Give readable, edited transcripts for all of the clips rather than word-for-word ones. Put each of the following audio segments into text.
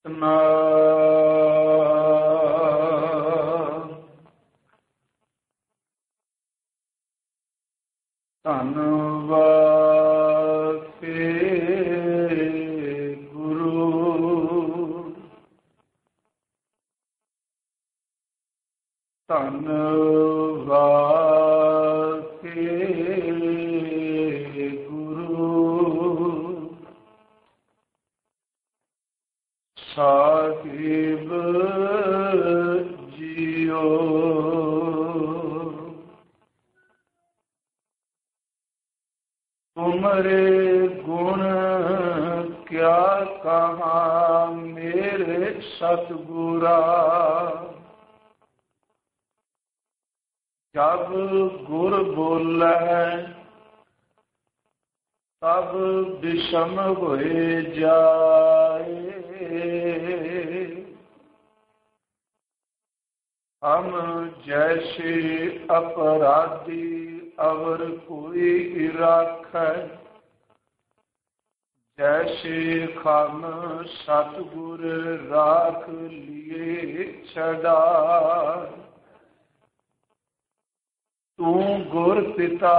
ਸਤਿਨਾਮ ਧੰਨ ਵਾਹਿ ਗੁਰੂ ਧੰਨ ਵਾਹਿ ਗੁਰੂ ਸਾਹਿਬ ਜੀਓ। ਤੁਮਰੇ ਗੁਣ ਕਿਆ ਕਹਾਂ ਮੇਰੇ ਸਤਿਗੁਰਾ, ਜਬ ਗੁਰ ਬੋਲੇ ਤਬ ਬਿਸ਼ਮ ਹੋਏ ਜਾਏ। ਹਮ ਜੈਸੇ ਅਪਰਾਧੀ ਅਵਰ ਕੋਈ ਰਾਖੈ, ਜੈਸੇ ਖਮ ਸਤਿਗੁਰ ਰਾਖ ਲਿਏ ਛਡਾਏ। ਤੂੰ ਗੁਰ ਪਿਤਾ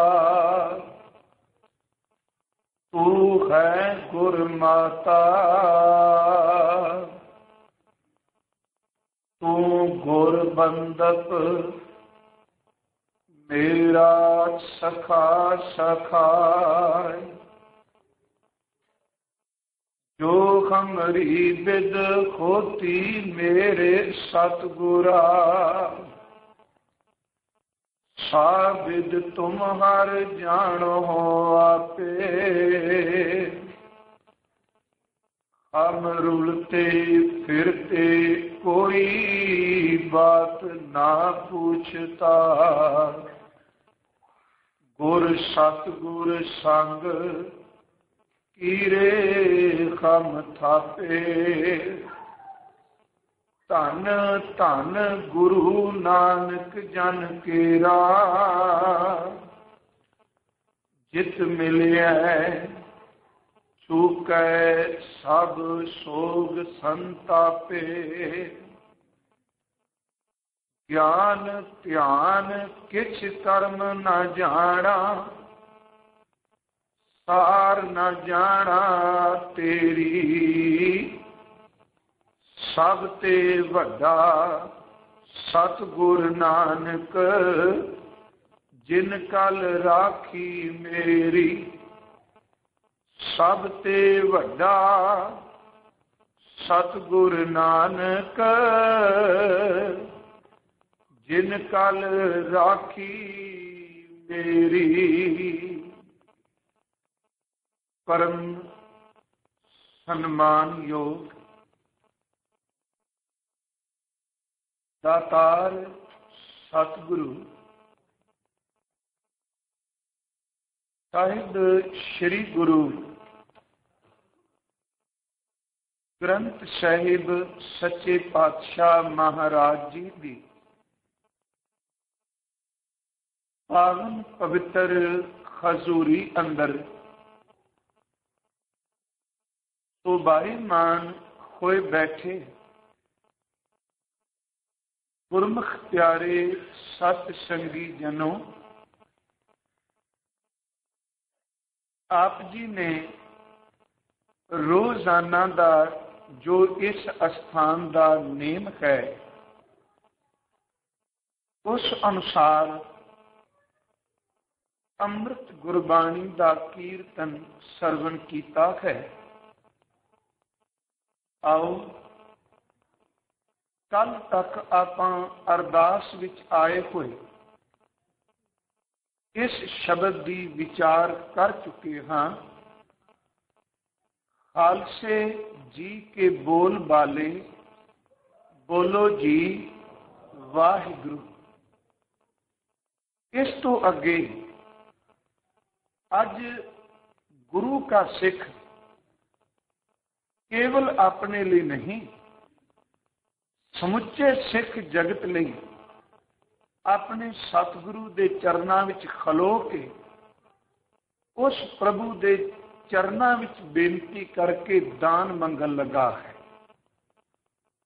ਤੂੰ ਹੈ ਗੁਰ ਮਾਤਾ, ਤੂੰ ਗੁਰ ਬੰਦਪ ਮੇਰਾ ਸਖਾ ਸਖਾਇ। ਜੋ ਹਮਰੀ ਬਿਦ ਹੋਤੀ ਮੇਰੇ ਸਤਿਗੁਰਾ, ਸਾਬਿਦ ਤੁਮ ਹਰ ਜਾਣੋ ਆਪੇ। ਹਮ ਰੁਲਤੇ ਫਿਰਤੇ ਕੋਈ ਬਾਤ ਨਾ ਪੁੱਛਤਾ, ਗੁਰ ਸਤਿਗੁਰ ਸੰਗ ਕੀਰੇ ਖਮ ਥਾਪੇ। ਧੰਨ ਧੰਨ ਗੁਰੂ ਨਾਨਕ ਜਨ ਕੇਰਾ, ਜਿਤ ਮਿਲਿਆ ਚੁਕੈ ਸਭ ਸੋਗ ਸੰਤਾਪੇ। ਗਿਆਨ ਧਿਆਨ ਕਿਛ ਕਰਮ ਨ ਜਾਣਾ, ਸਾਰ ਨ ਜਾਣਾ ਤੇਰੀ। ਸਭ ਤੇ ਵੱਡਾ ਸਤਿਗੁਰ ਨਾਨਕ, ਜਿਨ ਕਲ ਰਾਖੀ ਮੇਰੀ। ਸਭ ਤੇ ਵੱਡਾ ਸਤਿਗੁਰ ਨਾਨਕ, ਜਿਨ ਕਲ ਰਾਖੀ ਮੇਰੀ। ਪਰਮ ਸਨਮਾਨਯੋਗ ਦਾਤਾਰ ਸਤਿਗੁਰੂ ਸਾਹਿਬ ਸ੍ਰੀ ਗੁਰੂ ਗ੍ਰੰਥ ਸਾਹਿਬ ਸੱਚੇ ਪਾਤਸ਼ਾਹ ਮਹਾਰਾਜ ਜੀ ਦੀ ਪਾਵਨ ਪਵਿੱਤਰ ਹਜ਼ੂਰੀ ਅੰਦਰ ਸੋਭਾਈਮਾਨ ਹੋਏ ਬੈਠੇ ਗੁਰਮੁਖ ਪਿਆਰੇ ਸਤ ਸੰਗੀ ਜਨੋ, ਆਪ ਜੀ ਨੇ ਰੋਜ਼ਾਨਾ ਦਾ ਜੋ ਇਸ ਅਸਥਾਨ ਦਾ ਨੇਮ ਹੈ, ਉਸ ਅਨੁਸਾਰ ਅੰਮ੍ਰਿਤ ਗੁਰਬਾਣੀ ਦਾ ਕੀਰਤਨ ਸਰਵਣ ਕੀਤਾ ਹੈ। ਆਓ ਕੱਲ ਤੱਕ ਆਪਾਂ ਅਰਦਾਸ ਵਿੱਚ ਆਏ ਹੋਏ ਇਸ ਸ਼ਬਦ ਦੀ ਵਿਚਾਰ ਕਰ ਚੁੱਕੇ ਹਾਂ। ਖਾਲਸੇ ਜੀ ਕੇ ਬੋਲ ਬਾਲੇ, ਬੋਲੋ ਜੀ ਵਾਹਿਗੁਰੂ। ਇਸ ਤੋਂ ਅੱਗੇ ਅੱਜ ਗੁਰੂ ਕਾ ਸਿੱਖ ਕੇਵਲ ਆਪਣੇ ਲਈ ਨਹੀਂ, ਸਮੁੱਚੇ ਸਿੱਖ ਜਗਤ ਲਈ ਆਪਣੇ ਸਤਿਗੁਰੂ ਦੇ ਚਰਨਾਂ ਵਿੱਚ ਖਲੋ ਕੇ ਉਸ ਪ੍ਰਭੂ ਦੇ ਚਰਨਾਂ ਵਿੱਚ ਬੇਨਤੀ ਕਰਕੇ ਦਾਨ ਮੰਗਣ ਲੱਗਾ ਹੈ।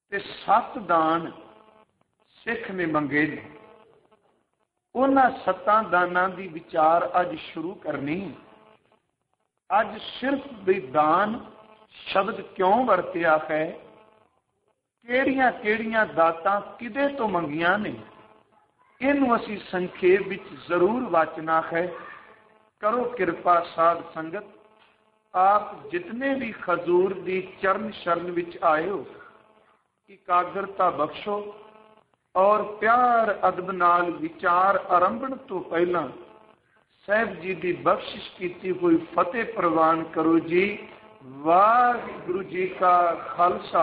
ਤੇ 7 ਦਾਨ ਸਿੱਖ ਨੇ ਮੰਗੇ ਨੇ। ਉਹਨਾਂ 7 ਦਾਨਾਂ ਦੀ ਵਿਚਾਰ ਅੱਜ ਸ਼ੁਰੂ ਕਰਨੀ। ਅੱਜ ਸਿਰਫ ਵੀ ਦਾਨ ਸ਼ਬਦ ਕਿਉਂ ਵਰਤਿਆ ਹੈ, ਕਿਹੜੀਆਂ ਕਿਹੜੀਆਂ ਦਾਤਾਂ ਕਿਹਦੇ ਤੋਂ ਮੰਗੀਆਂ ਨੇ, ਇਹਨੂੰ ਅਸੀਂ ਸੰਖੇਪ ਵਿੱਚ ਜ਼ਰੂਰ ਵਾਚਣਾ ਹੈ। ਕਰੋ ਕਿਰਪਾ ਸਾਧ ਸੰਗਤ, ਆਪ ਜਿਤਨੇ ਵੀ ਖਜ਼ੂਰ ਦੀ ਚਰਨ ਸ਼ਰਨ ਵਿੱਚ ਆਏ ਹੋ, ਇਕਾਗਰਤਾ ਬਖਸ਼ੋ ਔਰ ਪਿਆਰ ਅਦਬ ਨਾਲ ਵਿਚਾਰ ਆਰੰਭਣ ਤੋਂ ਪਹਿਲਾਂ ਸਾਹਿਬ ਜੀ ਦੀ ਬਖਸ਼ਿਸ਼ ਕੀਤੀ ਹੋਈ ਫਤਿਹ ਪ੍ਰਵਾਨ ਕਰੋ ਜੀ। ਵਾਹਿਗੁਰੂ ਜੀ ਕਾ ਖਾਲਸਾ,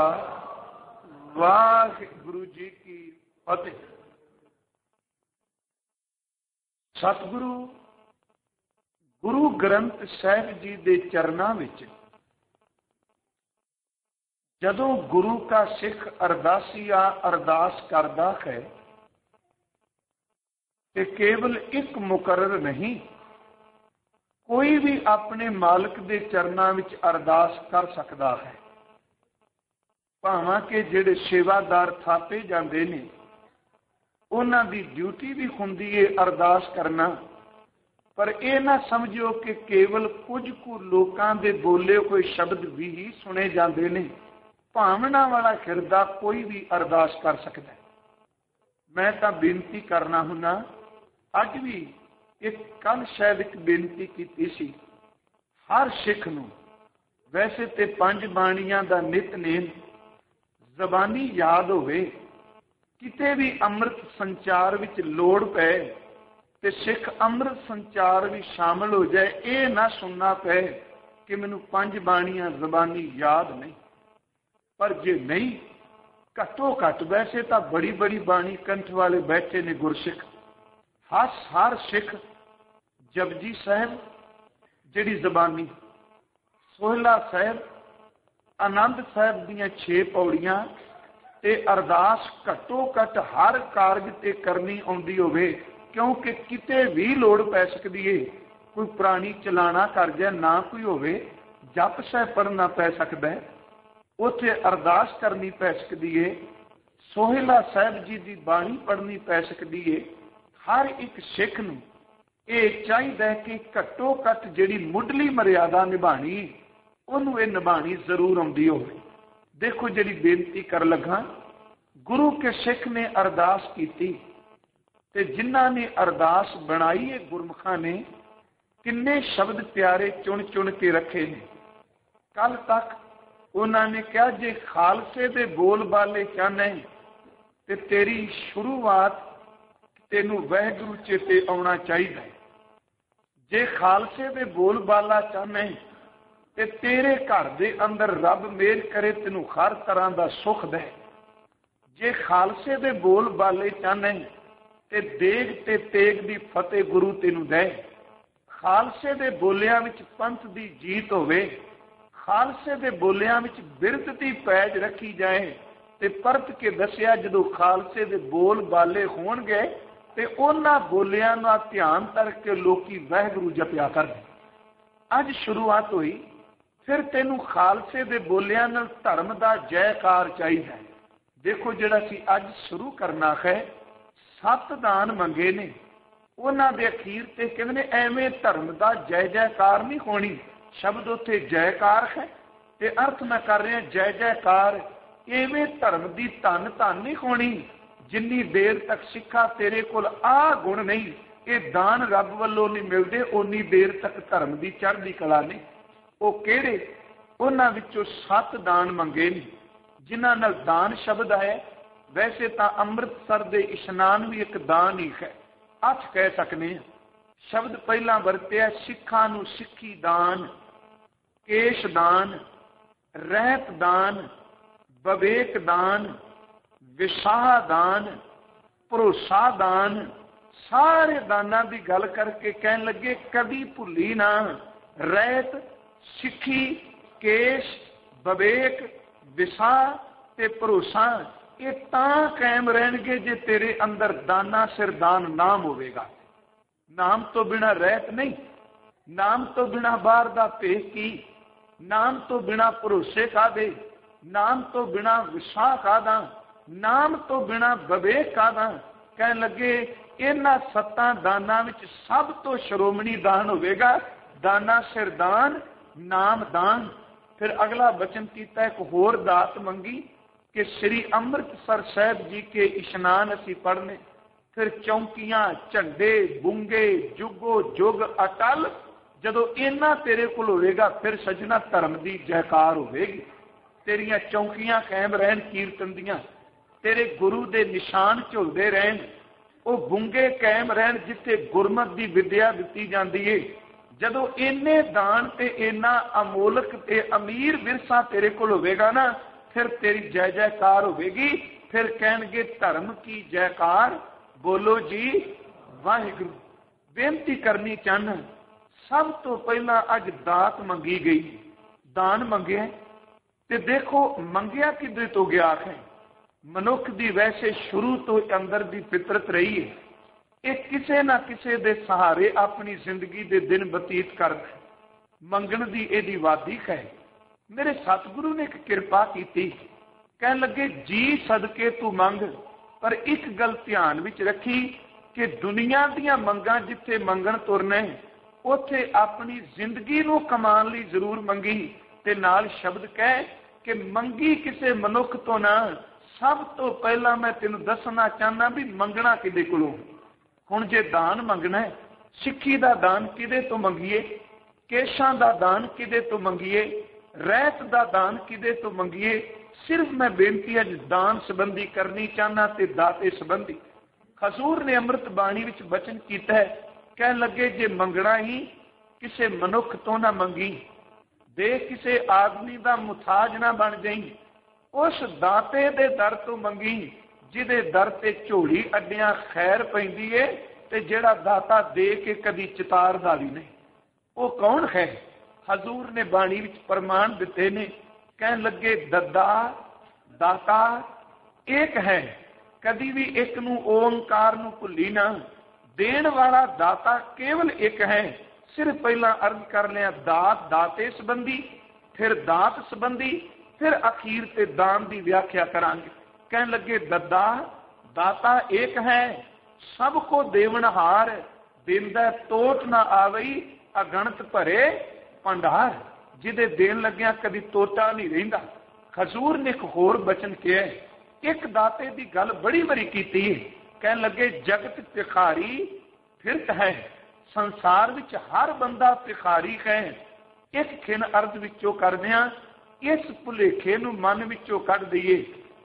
ਵਾਹਿਗੁਰੂ ਜੀ ਕੀ ਫਤਿਹ। ਸਤਿਗੁਰੂ ਗੁਰੂ ਗ੍ਰੰਥ ਸਾਹਿਬ ਜੀ ਦੇ ਚਰਨਾਂ ਵਿੱਚ ਜਦੋਂ ਗੁਰੂ ਕਾ ਸਿੱਖ ਅਰਦਾਸੀਆ ਅਰਦਾਸ ਕਰਦਾ ਹੈ ਤੇ ਕੇਵਲ ਇੱਕ ਮੁਕਰਰ ਨਹੀਂ, ਕੋਈ ਵੀ ਆਪਣੇ ਮਾਲਕ ਦੇ ਚਰਨਾਂ ਵਿੱਚ ਅਰਦਾਸ ਕਰ ਸਕਦਾ ਹੈ। ਭਾਵੇਂ ਕਿ ਜਿਹੜੇ ਸੇਵਾਦਾਰ ਥਾਪੇ ਜਾਂਦੇ ਨੇ, ਉਹਨਾਂ ਦੀ ਡਿਊਟੀ ਵੀ ਹੁੰਦੀ ਹੈ ਅਰਦਾਸ ਕਰਨਾ, ਪਰ ਇਹ ਨਾ ਸਮਝਿਓ ਕਿ ਕੇਵਲ ਕੁਝ ਕੁ ਲੋਕਾਂ ਦੇ ਬੋਲੇ ਹੋਏ ਸ਼ਬਦ ਵੀ ਸੁਣੇ ਜਾਂਦੇ ਨੇ। ਭਾਵਨਾ ਵਾਲਾ ਹਿਰਦਾ ਕੋਈ ਵੀ ਅਰਦਾਸ ਕਰ ਸਕਦਾ। ਮੈਂ ਤਾਂ ਬੇਨਤੀ ਕਰਨਾ ਹੁੰਨਾ, ਅੱਜ ਵੀ ਇੱਕ ਕੱਲ ਸ਼ਾਇਦ ਇੱਕ ਬੇਨਤੀ ਕੀਤੀ ਸੀ, ਹਰ ਸਿੱਖ ਨੂੰ ਵੈਸੇ ਤੇ 5 ਬਾਣੀਆਂ ਦਾ ਨਿਤਨੇਮ ਜ਼ਬਾਨੀ ਯਾਦ ਹੋਵੇ, ਕਿਤੇ ਵੀ ਅੰਮ੍ਰਿਤ ਸੰਚਾਰ ਵਿੱਚ ਲੋੜ ਪਏ ਤੇ ਸਿੱਖ ਅੰਮ੍ਰਿਤ ਸੰਚਾਰ ਵੀ ਸ਼ਾਮਲ ਹੋ ਜਾਏ। ਇਹ ਨਾ ਸੁਣਨਾ ਪਏ ਕਿ ਮੈਨੂੰ 5 ਬਾਣੀਆਂ ਜ਼ਬਾਨੀ ਯਾਦ ਨਹੀਂ। ਪਰ ਜੇ ਨਹੀਂ, ਘੱਟੋ ਘੱਟ ਵੈਸੇ ਤਾਂ ਬੜੀ ਬੜੀ ਬਾਣੀ ਕੰਠ ਵਾਲੇ ਬੈਠੇ ਨੇ ਗੁਰਸਿੱਖ। ਹਰ ਸਿੱਖ ਜਪਜੀ ਸਾਹਿਬ ਜਿਹੜੀ ਜ਼ਬਾਨੀ, ਸੋਹਿਲਾ ਸਾਹਿਬ, ਆਨੰਦ ਸਾਹਿਬ ਦੀਆਂ 6 ਪੌੜੀਆਂ ਤੇ ਅਰਦਾਸ ਘੱਟੋ ਘੱਟ ਹਰ ਕਾਰਜ ਤੇ ਕਰਨੀ ਆਉਂਦੀ ਹੋਵੇ, ਕਿਉਂਕਿ ਕਿਤੇ ਵੀ ਲੋੜ ਪੈ ਸਕਦੀ ਏ। ਕੋਈ ਪ੍ਰਾਣੀ ਚਲਾਣਾ ਕਰ ਜਾਏ, ਨਾ ਕੋਈ ਹੋਵੇ, ਜਪ ਸਾਹਿਬ ਪੜ੍ਹਨਾ ਪੈ ਸਕਦਾ ਹੈ, ਉੱਥੇ ਅਰਦਾਸ ਕਰਨੀ ਪੈ ਸਕਦੀ ਏ, ਸੋਹਿਲਾ ਸਾਹਿਬ ਜੀ ਦੀ ਬਾਣੀ ਪੜ੍ਹਨੀ ਪੈ ਸਕਦੀ ਏ। ਹਰ ਇੱਕ ਸਿੱਖ ਨੂੰ ਇਹ ਚਾਹੀਦਾ ਹੈ ਕਿ ਘੱਟੋ ਘੱਟ ਜਿਹੜੀ ਮੁੱਢਲੀ ਮਰਿਆਦਾ ਨਿਭਾਣੀ, ਉਹਨੂੰ ਇਹ ਨਿਭਾਣੀ ਜ਼ਰੂਰ ਆਉਂਦੀ ਹੋਵੇ। ਦੇਖੋ ਜਿਹੜੀ ਬੇਨਤੀ ਕਰ ਲੱਗਾ, ਗੁਰੂ ਕੇ ਸਿੱਖ ਨੇ ਅਰਦਾਸ ਕੀਤੀ ਤੇ ਜਿਨ੍ਹਾਂ ਨੇ ਅਰਦਾਸ ਬਣਾਈ ਹੈ ਗੁਰਮੁਖਾਂ ਨੇ ਕਿੰਨੇ ਸ਼ਬਦ ਪਿਆਰੇ ਚੁਣ ਚੁਣ ਕੇ ਰੱਖੇ ਨੇ। ਕੱਲ ਤੱਕ ਉਹਨਾਂ ਨੇ ਕਿਹਾ, ਜੇ ਖਾਲਸੇ ਦੇ ਬੋਲ ਬਾਲੇ ਚਾਹਨੇ ਤੇ ਤੇਰੀ ਸ਼ੁਰੂਆਤ ਤੈਨੂੰ ਵਾਹਿਗੁਰੂ ਚੇਤੇ ਆਉਣਾ ਚਾਹੀਦਾ ਹੈ। ਜੇ ਖਾਲਸੇ ਦੇ ਬੋਲ ਬਾਲਾ ਚਾਹਨੇ ਤੇ ਤੇਰੇ ਘਰ ਦੇ ਅੰਦਰ ਰੱਬ ਮਿਹਰ ਕਰੇ ਤੈਨੂੰ ਹਰ ਤਰ੍ਹਾਂ ਦਾ ਸੁੱਖ ਦੇ। ਜੇ ਖਾਲਸੇ ਦੇ ਬੋਲ ਬਾਲੇ ਚਾਹਨੇ ਤੇ ਦੇਗ ਤੇ ਤੇਗ ਦੀ ਫਤਿਹ ਗੁਰੂ ਤੈਨੂੰ ਦੇ। ਖਾਲਸੇ ਦੇ ਬੋਲਿਆਂ ਵਿੱਚ ਪੰਥ ਦੀ ਜੀਤ ਹੋਵੇ, ਖਾਲਸੇ ਦੇ ਬੋਲਿਆਂ ਵਿੱਚ ਬਿਰਧ ਦੀ ਪੈਜ ਰੱਖੀ ਜਾਏ ਤੇ ਪਰਤ ਕੇ ਦੱਸਿਆ ਜਦੋਂ ਖਾਲਸੇ ਦੇ ਬੋਲ ਬਾਲੇ ਹੋਣਗੇ ਤੇ ਉਹਨਾਂ ਬੋਲਿਆਂ ਨਾਲ ਧਿਆਨ ਧਰ ਕੇ ਲੋਕੀ ਵਾਹਿਗੁਰੂ ਜਪਿਆ ਕਰਦੇ। ਅੱਜ ਸ਼ੁਰੂਆਤ ਹੋਈ, ਫਿਰ ਤੈਨੂੰ ਖਾਲਸੇ ਦੇ ਬੋਲਿਆਂ ਨਾਲ ਧਰਮ ਦਾ ਜੈਕਾਰ ਚਾਹੀਦਾ। ਦੇਖੋ ਜਿਹੜਾ ਅਸੀਂ ਅੱਜ ਸ਼ੁਰੂ ਕਰਨਾ ਹੈ, 7 ਦਾਨ ਮੰਗੇ ਨੇ, ਉਹਨਾਂ ਦੇ ਅਖੀਰ ਤੇ ਕਹਿੰਦੇ ਨੇ ਐਵੇਂ ਧਰਮ ਦਾ ਜੈ ਜੈਕਾਰ ਨਹੀਂ ਹੋਣੀ। ਸ਼ਬਦ ਉੱਥੇ ਜੈਕਾਰ ਹੈ ਤੇ ਅਰਥ ਮੈਂ ਕਰ ਰਿਹਾ ਜੈ ਜੈਕਾਰ। ਐਵੇਂ ਧਰਮ ਦੀ ਧੰਨ ਧੰਨ ਨਹੀਂ ਹੋਣੀ ਜਿੰਨੀ ਦੇਰ ਤੱਕ ਸਿੱਖਾ ਤੇਰੇ ਕੋਲ ਆਹ ਗੁਣ ਨਹੀਂ, ਇਹ ਦਾਨ ਰੱਬ ਵੱਲੋਂ ਨਹੀਂ ਮਿਲਦੇ, ਓਨੀ ਦੇਰ ਤੱਕ ਧਰਮ ਦੀ ਚੜ੍ਹਦੀ ਕਲਾ ਨਹੀਂ। ਉਹ ਕਿਹੜੇ? ਉਹਨਾਂ ਵਿੱਚੋਂ 7 ਦਾਨ ਮੰਗੇ ਨੇ, ਜਿਨ੍ਹਾਂ ਨਾਲ ਦਾਨ ਸ਼ਬਦ ਹੈ। ਵੈਸੇ ਤਾਂ ਅੰਮ੍ਰਿਤਸਰ ਦੇ ਇਸ਼ਨਾਨ ਵੀ ਇੱਕ ਦਾਨ ਹੀ ਹੈ, 8 ਕਹਿ ਸਕਦੇ ਹਾਂ। ਸ਼ਬਦ ਪਹਿਲਾਂ ਵਰਤਿਆ ਸਿੱਖਾਂ ਨੂੰ ਸਿੱਖੀ ਦਾਨ, ਕੇਸ਼ ਦਾਨ, ਰਹਿਤ ਦਾਨ, ਵਿਵੇਕ ਦਾਨ, ਵਿਸਾਹ ਦਾਨ, ਭਰੋਸਾ ਦਾਨ। ਸਾਰੇ ਦਾਨਾਂ ਦੀ ਗੱਲ ਕਰਕੇ ਕਹਿਣ ਲੱਗੇ ਕਦੀ ਭੁੱਲੀ ਨਾ, ਰਹਿਤ, ਸਿੱਖੀ, ਕੇਸ਼, ਵਿਵੇਕ, ਵਿਸਾਹ ਤੇ ਭਰੋਸਾ ਇਹ ਤਾਂ ਕਾਇਮ ਰਹਿਣਗੇ ਜੇ ਤੇਰੇ ਅੰਦਰ ਦਾਨਾ ਸਿਰ ਦਾਨ ਨਾਮ ਹੋਵੇਗਾ। ਨਾਮ ਤੋਂ ਬਿਨਾਂ ਰਹਿਤ ਨਹੀਂ, ਨਾਮ ਤੋਂ ਬਿਨਾਂ ਬਾਹਰ ਦਾ ਭੇਖ ਕੀ, ਨਾਮ ਤੋਂ ਬਿਨਾਂ ਭਰੋਸੇ ਕਾਦੇ, नाम तो बिना विसाह कादा, नाम तो बिना विवेक कादा। कहन लगे इन्हां 7 दानां विच सब तो श्रोमणी दान होवेगा दाना सिर दान, नाम दान। फिर अगला वचन कीता, एक होर दात मंगी कि श्री अमृतसर साहिब जी के इशनान असी पढ़ने। फिर चौंकियां, झंडे, बुंगे, जुगो जुग अटल। जदों इन्ना तेरे कोल होवेगा फिर सजना धर्म की जयकार होवेगी। तेरियां चौंकियां कायम रहन कीर्तन दियां, तेरे गुरु के निशान झुलते रहन, वो बुंगे कायम रहन जिथे गुरमत की विद्या दिती जाती है। जदों इन्ने दान ते इन्ना अमोलक ते अमीर विरसा तेरे कोल होवेगा ना, फिर तेरी जय जयकार होवेगी। फिर कहणगे धर्म की जयकार बोलो जी वाहिगुरू। बेनती करनी चाहना, सब तो पहला अज दात मंगी गई, दान मंगे ते देखो मंगिया किधर तो गया है। मनुख की वैसे शुरू तो अंदर की फितरत रही है, एक किसे ना किसे दे सहारे अपनी जिंदगी दे दिन बतीत करदा, मंगण दी एदी वादिक है। मेरे सतगुरु ने एक कृपा की, कहन लगे जी सदके तू मंग, पर एक गल ध्यान विच रखी कि दुनिया दीयां मंगां जिथे मंगण तुरना उथे अपनी जिंदगी नूं कमाण लई जरूर मंगी। ते नाल शब्द कह कि मंगी किसे मनुख तो ना। सब तो पहला मैं तेनों दसना चाहना भी मंगना किदे कोलों। हुण जे दान मंगना है, सिक्खी दा दान किदे तो मंगीए, केशां दा दान किदे तो मंगीए, रहत दा दान किदे तो मंगीए। सिर्फ मैं बेनती अज दान संबंधी करनी चाहना ते दाते संबंधी। हजूर ने अमृत बाणी विच बचन कीता है, कहन लगे जे मंगना ही किसे मनुख तो ना मंगी, दे किसे आदमी दा मुथाज ना बन जाई। उस दाते दे दर तो मंगी जिदे दर ते झोली अड्डियां खैर पैंदी है ते जेड़ा दाता दे के कदी चितारदा भी नहीं। वो कौन है? हजूर ने बाणी विच प्रमाण दिते ने, कहन लगे दद्दा दाता एक है, कदी भी एक नूं ओंकार नूं भुल्ली ना। देण वाला दाता केवल एक है। सिर्फ पहला अर्ज कर लिया दात दाते संबंधी, फिर दात संबंधी, फिर अखीर ते दान की व्याख्या करांगे। कहन लगे दद्दा दाता एक है, सबको देवनहार, देंदा तोट ना आवई, अगणत भरे भंडार। जिदे देन लग्या कदी तोटा नहीं रहिंदा। हजूर ने एक होर बचन किया, एक दाते की गल बड़ी बड़ी की, कहन लगे जगत भिखारी फिरत है, संसार विच हर बंदा भिखारी है। एक खिन अर्ज विचों करदियां इस भुलेखे नूं मन विचों कढ दईए,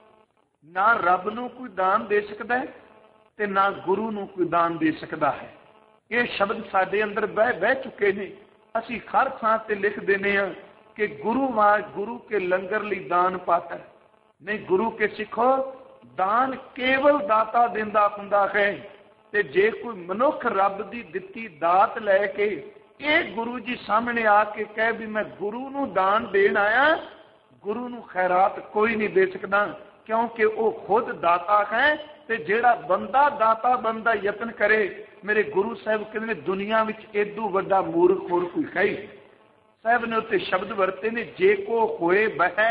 ना रब नूं कोई दान दे सकदा है ते ना गुरु नूं कोई दान दे सकदा है। ये शब्द साडे अंदर बह चुके ने। असीं हर थां ते लिख देने आ कि गुरु के लंगर लई दान पात्र नहीं। गुरु के सिखो दान केवल दाता दिंदा हुंदा है। ते जे कोई मनुख रब दी दित्ती दात लैके ये गुरु जी सामने आके कह भी मैं गुरु नूं दान देण आया, गुरु नूं खैरात कोई नहीं दे सकदा, क्योंकि वो खुद दाता है। ते जेड़ा बंदा दाता बंदा यतन करे, मेरे गुरु साहब कहते दुनिया विच एदू वड्डा मूर्ख होर कोई है ही। साहब ने उत्ते शब्द वरते ने, जे को होए बह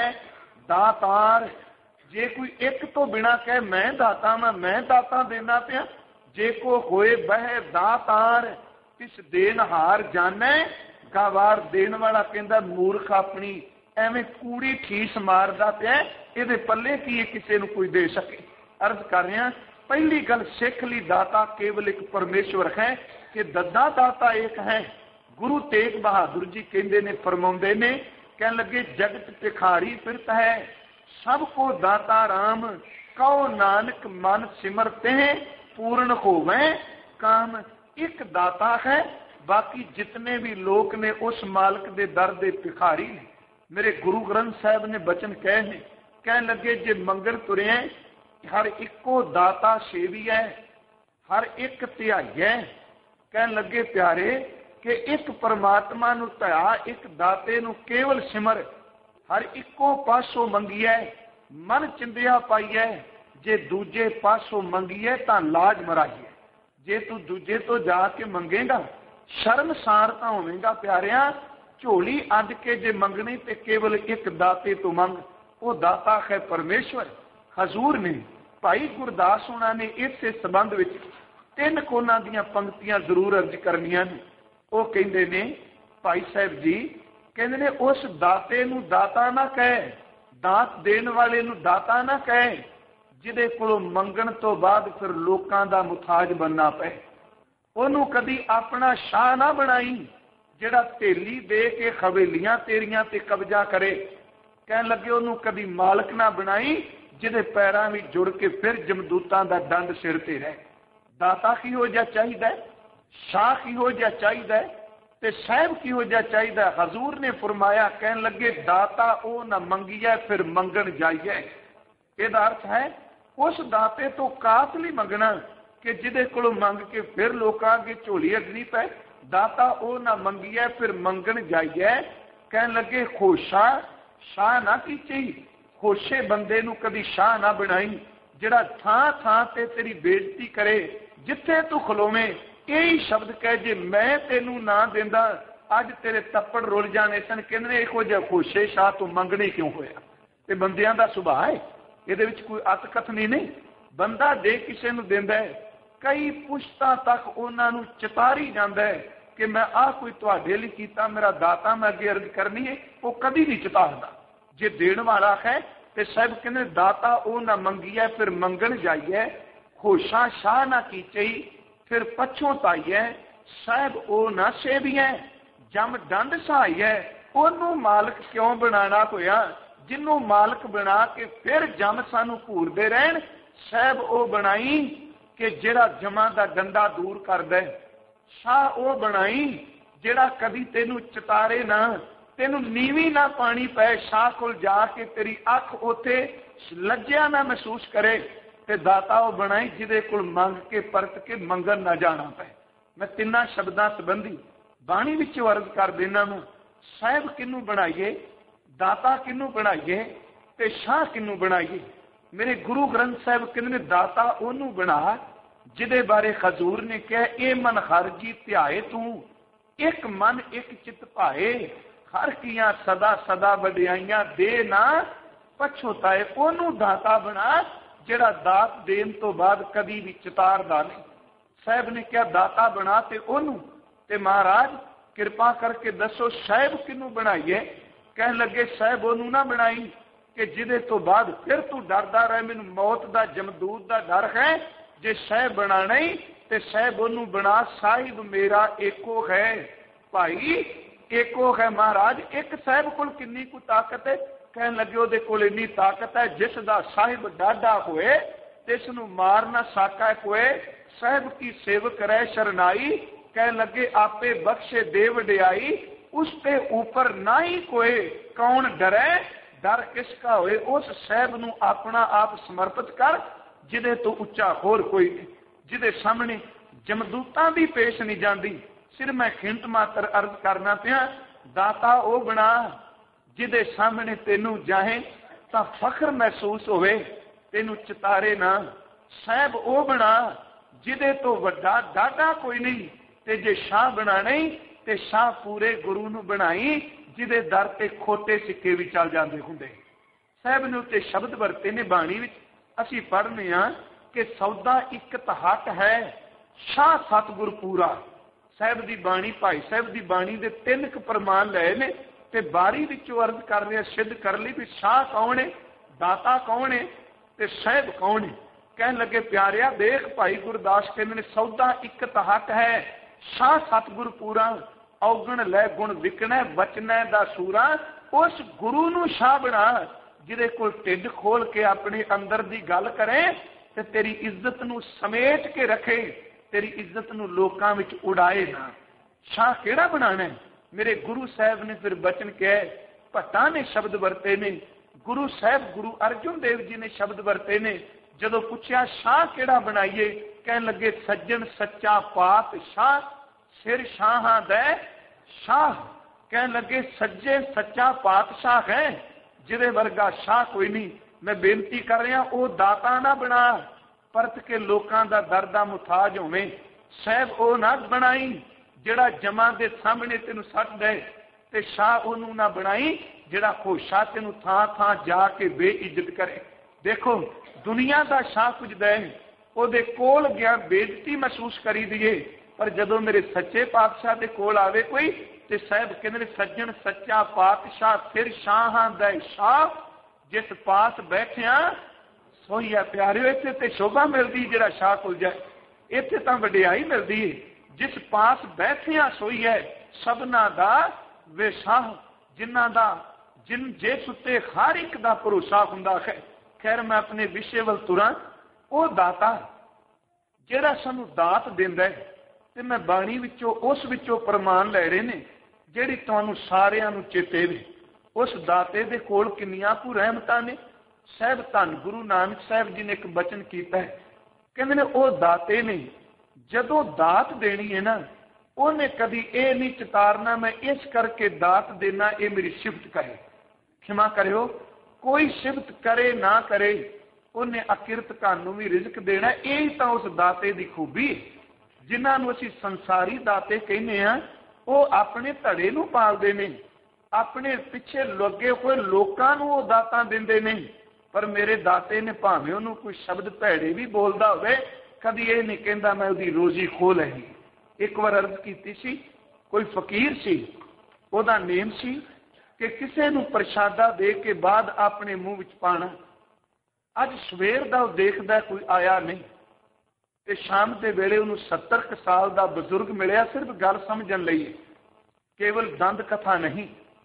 दातार। जे कोई एक तो बिना कहे मैं दाता मैं दाता देना पिया, जे को होए बह दातार तिस देनहार जाने गावार। देन वाला कहंदा मूर्ख अपनी एवें कूड़ी ठीस मारदा पिया, इहदे पल्ले की किसी नूं कोई दे सके। अर्ज कर रहा पहली गल सिख लई दाता केवल एक परमेश्वर है कि दद्दा दाता एक है। गुरु तेग बहादुर जी कहंदे ने फरमाउंदे ने, कहन लगे जगत भिखारी फिरत है, सबको दाता राम, कहो नानक मन सिमरते पूर्ण होवे काम। एक दाता है, बाकी जितने भी लोग ने उस मालक दे दर दे भिखारी ने। मेरे गुरु ग्रंथ साहब ने बचन कहे ने, कहन लगे जे मंगल तुरे हर इको दाता सेवी है, हर एक ध्याई है। कहन लगे प्यारे कि एक परमात्मा नूं धया, एक दाते नूं केवल सिमर, हर इको पासों मंगीए मन चिंदिया पाईए, जे दूजे पासों मंगीए तां लाज मराईए। जे तू दूजे तो जाके मंगेगा शर्मसार तां होवेगा प्यारिया। झोली अड्ड के जे मंगनी ते केवल एक दाते तो मंग। वो दाता है परमेश्वर। हजूर ने भाई गुरदास होना ने इस संबंध में 3 कोना दियां पंक्तियां जरूर अर्ज करनियां ने। वो कहते ने भाई साहब जी कहते ने उस दाते नूं दाता ना कहे, दात देण वाले नूं दाता ना कहे जिहदे कोलों मंगण तो बाद फिर लोकां दा मुथाज बनना पे। ओनू कदी अपना शाह ना बनाई जिहड़ा धेली दे के हवेलियां तेरियां ते कब्जा करे। कहन लगे ओनू कदी मालक ना बनाई जिहदे पैरां विच जुड़ के फिर जमदूतां दा दंड सिर ते रहे। दाता किहो जिहा चाहीदा, शाह किहो जिहा चाहीदा ते साहब किहो जिहा चाहीदा। हजूर ने फरमाया कहन लगे दाता ओ ना मंगिया फिर मंगण जाइए। इहदा अर्थ है उस दाते तो कात नहीं मंगना कि जिहदे कोलों मंग के फिर लोकां अगे झोली अड्डनी पै। दाता ओ ना मंगिया फिर मंगण जाइए। कहन लगे खोशा शाह ना कीची, खोशे बंदे नूं कदी शाह ना बनाई जिहड़ा थां थां ते तेरी बेइज्जती करे। जिथे तू खलोवे यही शब्द कह जे मैं तेनू ना देंदा अज तेरे तप्पड़ रुल जाने सन। कहंदे इहो जिहा खोशे शाह तू मंगणे क्यों होया। ते बंदियां दा सुभाਅ है, इहदे विच कोई अत कथनी नहीं। बंदा दे किसे नूं देंदा है, कई पुश्तां तक उन्हां नूं चितारी जांदा है कि मैं आ कोई तुहाडे लई कीता, मेरा दाता मैं अगे अर्ज करनी है। वो कदी नहीं चितारदा। जे देण वाला है ते साहब कहंदे दाता ओ ना मंगिया फिर मंगण जाइए। खोशा शाह ना कीचई फिर पछों ताइए। साहब ओ ना सेविए जम डंड सहाइए। ओनू मालक क्यों बनाना होया जिन्हों मालक बना के फिर जम सानू घूरदे रहन। साहब ओ बनाई कि जिहड़ा जमा दा गंदा दूर कर दे। शाह ओ बनाई जिहड़ा कदी तेनू चितारे ना, तेनू नीवी ना पानी पै। शाह कोल जाके तेरी अख उथे लज्जिया ना महसूस करे। ते दाता वो बनाई जिहदे कोल मंग के परत के मंगन ना जाना पै। मैं 3 शब्दां संबंधी बाणी विच अर्ज कर देना हूं। साहब किनू बनाइए, दाता किनू बनाइए ते शाह किनू बनाइए। मेरे गुरु ग्रंथ साहब कहंदे दाता ओनू बना जिहदे बारे हजूर ने कहा ए मन हर जी ध्याए तू, एक मन एक चित भाए। हर कियां सदा सदा वडियाइयां दे ना पछोताए। ओनू दाता बना जिहड़ा दात देन तो बाद कदी भी चितारदा नहीं। साहब ने क्या दाता बना ते ओनू ते महाराज कृपा करके दसो साहब किनू बनाइए। कह लगे साहब ओनू ना बनाई कि जिहदे तो बाद फिर तू डरदा रहे मैनू मौत दा जमदूत दा डर है। जे साहब बनाना ही ते साहब ओनू बना साहिब मेरा एको है। भाई एको है महाराज। एक साहब कोल किन्नी को ताकत है। कहन लगे ओहदे कोल इन्नी ताकत है जिस दा साहिब डाढा होए ते इस नूं मार ना साका कोई। साहब की सेवक रह शरनाई। कह लगे आपे बख्शे दे वडियाई। उसके ऊपर ना ही कोई कौन डरे। डर किसका होए उस साहब नूं अपना आप समर्पित कर जिहदे तो उच्चा होर कोई नहीं, जिहदे सामने जमदूतां भी पेश नहीं जाती। सिर मैं खिंट मात्र अर्ज करना पिया दाता ओ बना जिहदे सामने तेनू जाहे तां फख्र महसूस होवे, तेनू चितारे ना। साहब ओ बना जिहदे तो वड्डा डाढा कोई नहीं। ते जे शाह बना नहीं ते शाह पूरे गुरु नूं बनाई जिहदे दर ते खोटे सिक्के भी चल जाते हुंदे। साहब ने उत्ते शब्द वरते ने बाणी विच असीं पढ़ने हां कि सौदा एक तहट है शाह सतगुर पूरा। साहब दी बाणी भाई साहब दी बाणी दे 3 प्रमाण लए ने ते बारी विचों अर्ज कर रहे सिद्ध कर ली भी शाह कौन है, दाता कौन है ते साहब कौन है। कहन लगे प्यारिया देख भाई गुरदास कहते ने सौदा एक तहट है शाह सतगुर पूरा। औगण लै गुण विकणै बचनै दा सूरा। उस गुरु नूं शाह बना जिहदे कोल ढिड खोल के अपने अंदर दी गल करे ते तेरी इज्जत नूं समेट के रखे, तेरी इज्जत नूं लोकां विच उड़ाए ना। शाह किहड़ा बनाना है। मेरे गुरु साहब ने फिर बचन कहे, भट्टा ने शब्द वरते ने, गुरु साहब गुरु अर्जुन देव जी ने शब्द वरते ने। जदों पूछया शाह किहड़ा बनाइए, कहन लगे सज्जन सच्चा पात शाह सिर शाहां दै शाह। कहन लगे सज्जे सच्चा पातशाह है जिहदे वर्गा शाह कोई नहीं। मैं बेनती कर रहा वो दाता ना बना परत के लोकां दा दर्दा मुथाज होवे। साहब ओ ना बनाई जिहड़ा जमा दे सामने तेनू सट दे ਤੇ ਸ਼ਾਹ ਉਹਨੂੰ ਨਾ ਬਣਾਈ ਜਿਹੜਾ ਖੋਸ਼ਾ ਤੈਨੂੰ ਥਾਂ ਥਾਂ ਜਾ ਕੇ ਬੇਇੱਜ਼ਤ ਕਰੇ। ਦੇਖੋ ਦੁਨੀਆ ਦਾ ਸ਼ਾਹ ਪੁੱਜਦਾ ਹੈ, ਉਹਦੇ ਕੋਲ ਗਿਆ ਬੇਇੱਜ਼ਤੀ ਮਹਿਸੂਸ ਕਰੀ ਦੀਏ, ਪਰ ਜਦੋਂ ਮੇਰੇ ਸੱਚੇ ਪਾਤਸ਼ਾਹ ਦੇ ਕੋਲ ਆਵੇ ਕੋਈ ਤੇ ਸਾਹਿਬ ਕਹਿੰਦੇ ਨੇ ਸੱਜਣ ਸੱਚਾ ਪਾਤਸ਼ਾਹ ਫਿਰ ਸ਼ਾਹਾਂ ਦਾ ਸ਼ਾਹ ਜਿਸ ਪਾਸ ਬੈਠਿਆ ਸੋਈ ਹੈ ਪਿਆਰਿਓ। ਇੱਥੇ ਤੇ ਸ਼ੋਭਾ ਮਿਲਦੀ ਜਿਹੜਾ ਸ਼ਾਹ ਕੋਲ ਜਾਏ, ਇੱਥੇ ਤਾਂ ਵਡਿਆਈ ਮਿਲਦੀ ਹੈ। ਜਿਸ ਪਾਸ ਬੈਠਿਆ ਸੋਈ ਹੈ ਸਭਨਾ ਦਾ ਵੇ ਸ਼ਾਹ, ਜਿਨ੍ਹਾਂ ਦਾ ਜਿਸ ਉੱਤੇ ਹਰ ਇੱਕ ਦਾ ਭਰੋਸਾ ਹੁੰਦਾ ਹੈ। ਖੈਰ ਮੈਂ ਆਪਣੇ ਵਿਸ਼ੇ ਵੱਲ ਤੁਰਾਂ। ਉਹ ਦਾਤਾ ਜਿਹੜਾ ਸਾਨੂੰ ਦਾਤ ਦਿੰਦਾ ਹੈ, ਤੇ ਮੈਂ ਬਾਣੀ ਵਿੱਚੋਂ ਉਸ ਵਿੱਚੋਂ ਪ੍ਰਮਾਣ ਲੈ ਰਹੇ ਨੇ ਜਿਹੜੀ ਤੁਹਾਨੂੰ ਸਾਰਿਆਂ ਨੂੰ ਚੇਤੇ ਵੇ। ਉਸ ਦਾਤੇ ਦੇ ਕੋਲ ਕਿੰਨੀਆਂ ਕੁ ਰਹਿਮਤਾਂ ਨੇ। ਸਾਹਿਬ ਧੰਨ ਗੁਰੂ ਨਾਨਕ ਸਾਹਿਬ ਜੀ ਨੇ ਇੱਕ ਬਚਨ ਕੀਤਾ ਹੈ, ਕਹਿੰਦੇ ਨੇ ਉਹ ਦਾਤੇ ਨੇ ਜਦੋਂ ਦਾਤ ਦੇਣੀ ਹੈ ਨਾ, ਉਹਨੇ ਕਦੀ ਇਹ ਨਹੀਂ ਚਿਤਾਰਨਾ ਮੈਂ ਇਸ ਕਰਕੇ ਦਾਤ ਦੇਣਾ ਇਹ ਮੇਰੀ ਸਿਫਤ ਕਰੇ। ਖਿਮਾ ਕਰਿਓ, ਕੋਈ ਸਿਫਤ ਕਰੇ ਨਾ ਕਰੇ, ਉਹਨੇ ਅਕਿਰਤ ਨੂੰ ਵੀ ਰਿਜ਼ਕ ਦੇਣਾ। ਇਹ ਤਾਂ ਉਸ ਦਾਤੇ ਦੀ ਖੂਬੀ ਹੈ। ਜਿਨ੍ਹਾਂ ਨੂੰ ਅਸੀਂ ਸੰਸਾਰੀ ਦਾਤੇ ਕਹਿੰਦੇ ਆ, ਉਹ ਆਪਣੇ ਧੜੇ ਨੂੰ ਪਾਲਦੇ ਨੇ, ਆਪਣੇ ਪਿੱਛੇ ਲੱਗੇ ਹੋਏ ਲੋਕਾਂ ਨੂੰ ਉਹ ਦਾਤਾਂ ਦਿੰਦੇ ਨੇ। ਪਰ ਮੇਰੇ ਦਾਤੇ ਨੇ ਭਾਵੇਂ ਉਹਨੂੰ ਕੋਈ ਸ਼ਬਦ ਭੈੜੇ ਵੀ ਬੋਲਦਾ ਹੋਵੇ, ਕਦੀ ਇਹ ਨਹੀਂ ਕਹਿੰਦਾ ਮੈਂ ਉਹਦੀ ਰੋਜ਼ੀ ਖੋਹ ਲਈ। ਇੱਕ ਵਾਰ ਅਰਜ਼ ਕੀਤੀ ਸੀ, ਕੋਈ ਫਕੀਰ ਸੀ, ਉਹਦਾ ਨੇਮ ਸੀ ਕਿ ਕਿਸੇ ਨੂੰ ਪ੍ਰਸ਼ਾਦਾ ਦੇ ਕੇ ਬਾਅਦ ਆਪਣੇ ਮੂੰਹ ਵਿੱਚ ਪਾਣਾ। ਅੱਜ ਸਵੇਰ ਦਾ ਉਹ ਦੇਖਦਾ ਕੋਈ ਆਇਆ ਨਹੀਂ, ਤੇ ਸ਼ਾਮ ਦੇ ਵੇਲੇ ਉਹਨੂੰ 70 ਸਾਲ ਦਾ ਬਜ਼ੁਰਗ ਮਿਲਿਆ ਸਿਰਫ ਗੱਲ ਸਮਝਣ ਲਈ, ਕੇਵਲ ਦੰਦ ਕਥਾ ਨਹੀਂ।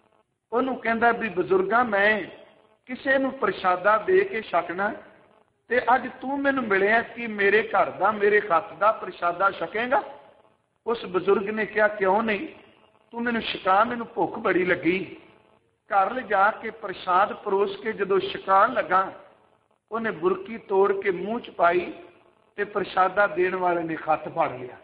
ਉਹਨੂੰ ਕਹਿੰਦਾ ਵੀ ਬਜ਼ੁਰਗਾ ਮੈਂ ਕਿਸੇ ਨੂੰ ਪ੍ਰਸ਼ਾਦਾ ਦੇ ਕੇ ਛਕਣਾ, ਤੇ ਅੱਜ ਤੂੰ ਮੈਨੂੰ ਮਿਲਿਆ ਕਿ ਮੇਰੇ ਘਰ ਦਾ ਮੇਰੇ ਹੱਥ ਦਾ ਪ੍ਰਸ਼ਾਦਾ ਛਕੇਗਾ। ਉਸ ਬਜ਼ੁਰਗ ਨੇ ਕਿਹਾ ਕਿਉਂ ਨਹੀਂ, ਤੂੰ ਮੈਨੂੰ ਛਕਾ, ਮੈਨੂੰ ਭੁੱਖ ਬੜੀ ਲੱਗੀ। ਘਰ ਲਿਜਾ ਕੇ ਪ੍ਰਸ਼ਾਦ ਪਰੋਸ ਕੇ ਜਦੋਂ ਛਕਾਣ ਲੱਗਾ, ਉਹਨੇ ਬੁਰਕੀ ਤੋੜ ਕੇ ਮੂੰਹ ਚ ਪਾਈ ਤੇ ਪ੍ਰਸ਼ਾਦਾ ਦੇਣ ਵਾਲੇ ਨੇ ਹੱਥ ਫੜ ਲਿਆ।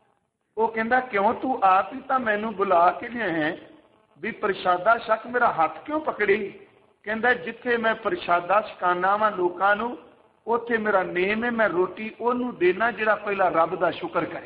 ਉਹ ਕਹਿੰਦਾ ਕਿਉਂ, ਤੂੰ ਆਪ ਹੀ ਤਾਂ ਮੈਨੂੰ ਬੁਲਾ ਕੇ ਲਿਆਇਆ ਵੀ ਪ੍ਰਸ਼ਾਦਾ ਛਕ, ਮੇਰਾ ਹੱਥ ਕਿਉਂ ਪਕੜੀ? ਕਹਿੰਦਾ ਜਿੱਥੇ ਮੈਂ ਪ੍ਰਸ਼ਾਦਾ ਛਕਾਨਾ ਵਾਂ ਲੋਕਾਂ ਨੂੰ, ਉੱਥੇ ਮੇਰਾ ਨੇਮ ਹੈ ਮੈਂ ਰੋਟੀ ਉਹਨੂੰ ਦੇਣਾ ਜਿਹੜਾ ਪਹਿਲਾਂ ਰੱਬ ਦਾ ਸ਼ੁਕਰ ਕਰੇ।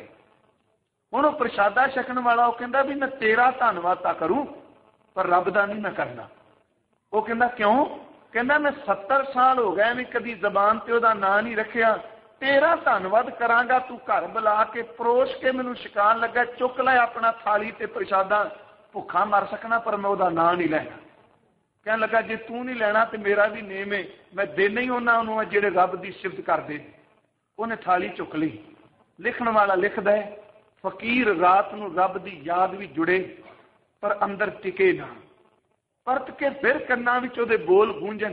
ਹੁਣ ਉਹ ਪ੍ਰਸ਼ਾਦਾ ਛਕਣ ਵਾਲਾ ਉਹ ਕਹਿੰਦਾ ਵੀ ਮੈਂ ਤੇਰਾ ਧੰਨਵਾਦ ਤਾਂ ਕਰੂੰ, ਪਰ ਰੱਬ ਦਾ ਨਹੀਂ ਮੈਂ ਕਰਨਾ। ਉਹ ਕਹਿੰਦਾ ਕਿਉਂ? ਕਹਿੰਦਾ ਮੈਂ 70 ਸਾਲ ਹੋ ਗਏ, ਮੈਂ ਕਦੀ ਜ਼ਬਾਨ ਤੇ ਉਹਦਾ ਨਾਂ ਨਹੀਂ ਰੱਖਿਆ, ਤੇਰਾ ਧੰਨਵਾਦ ਕਰਾਂਗਾ। ਤੂੰ ਘਰ ਬੁਲਾ ਕੇ ਪਰੋਸ ਕੇ ਮੈਨੂੰ ਛਕਾਣ ਲੱਗਾ, ਚੁੱਕ ਲੈ ਆਪਣਾ ਥਾਲੀ ਤੇ ਪ੍ਰਸ਼ਾਦਾ, ਭੁੱਖਾ ਮਰ ਸਕਣਾ ਪਰ ਮੈਂ ਉਹਦਾ ਨਾਂ ਨਹੀਂ ਲੈਣਾ। ਕਹਿਣ ਲੱਗਾ ਜੇ ਤੂੰ ਨਹੀਂ ਲੈਣਾ ਤੇ ਮੇਰਾ ਵੀ ਨੇਮ ਹੈ, ਮੈਂ ਦੇਣਾ ਹੀ ਉਹਨਾਂ ਨੂੰ ਜਿਹੜੇ ਰੱਬ ਦੀ ਸਿਫਤ ਕਰਦੇ। ਉਹਨੇ ਥਾਲੀ ਚੁੱਕ ਲਈ। ਲਿਖਣ ਵਾਲਾ ਲਿਖਦਾ ਹੈ ਫਕੀਰ ਰਾਤ ਨੂੰ ਰੱਬ ਦੀ ਯਾਦ ਵੀ ਜੁੜੇ ਪਰ ਅੰਦਰ ਟਿਕੇ ਨਾ, ਪਰਤ ਕੇ ਫਿਰ ਕੰਨਾਂ ਵਿੱਚ ਉਹਦੇ ਬੋਲ ਗੂੰਜਣ,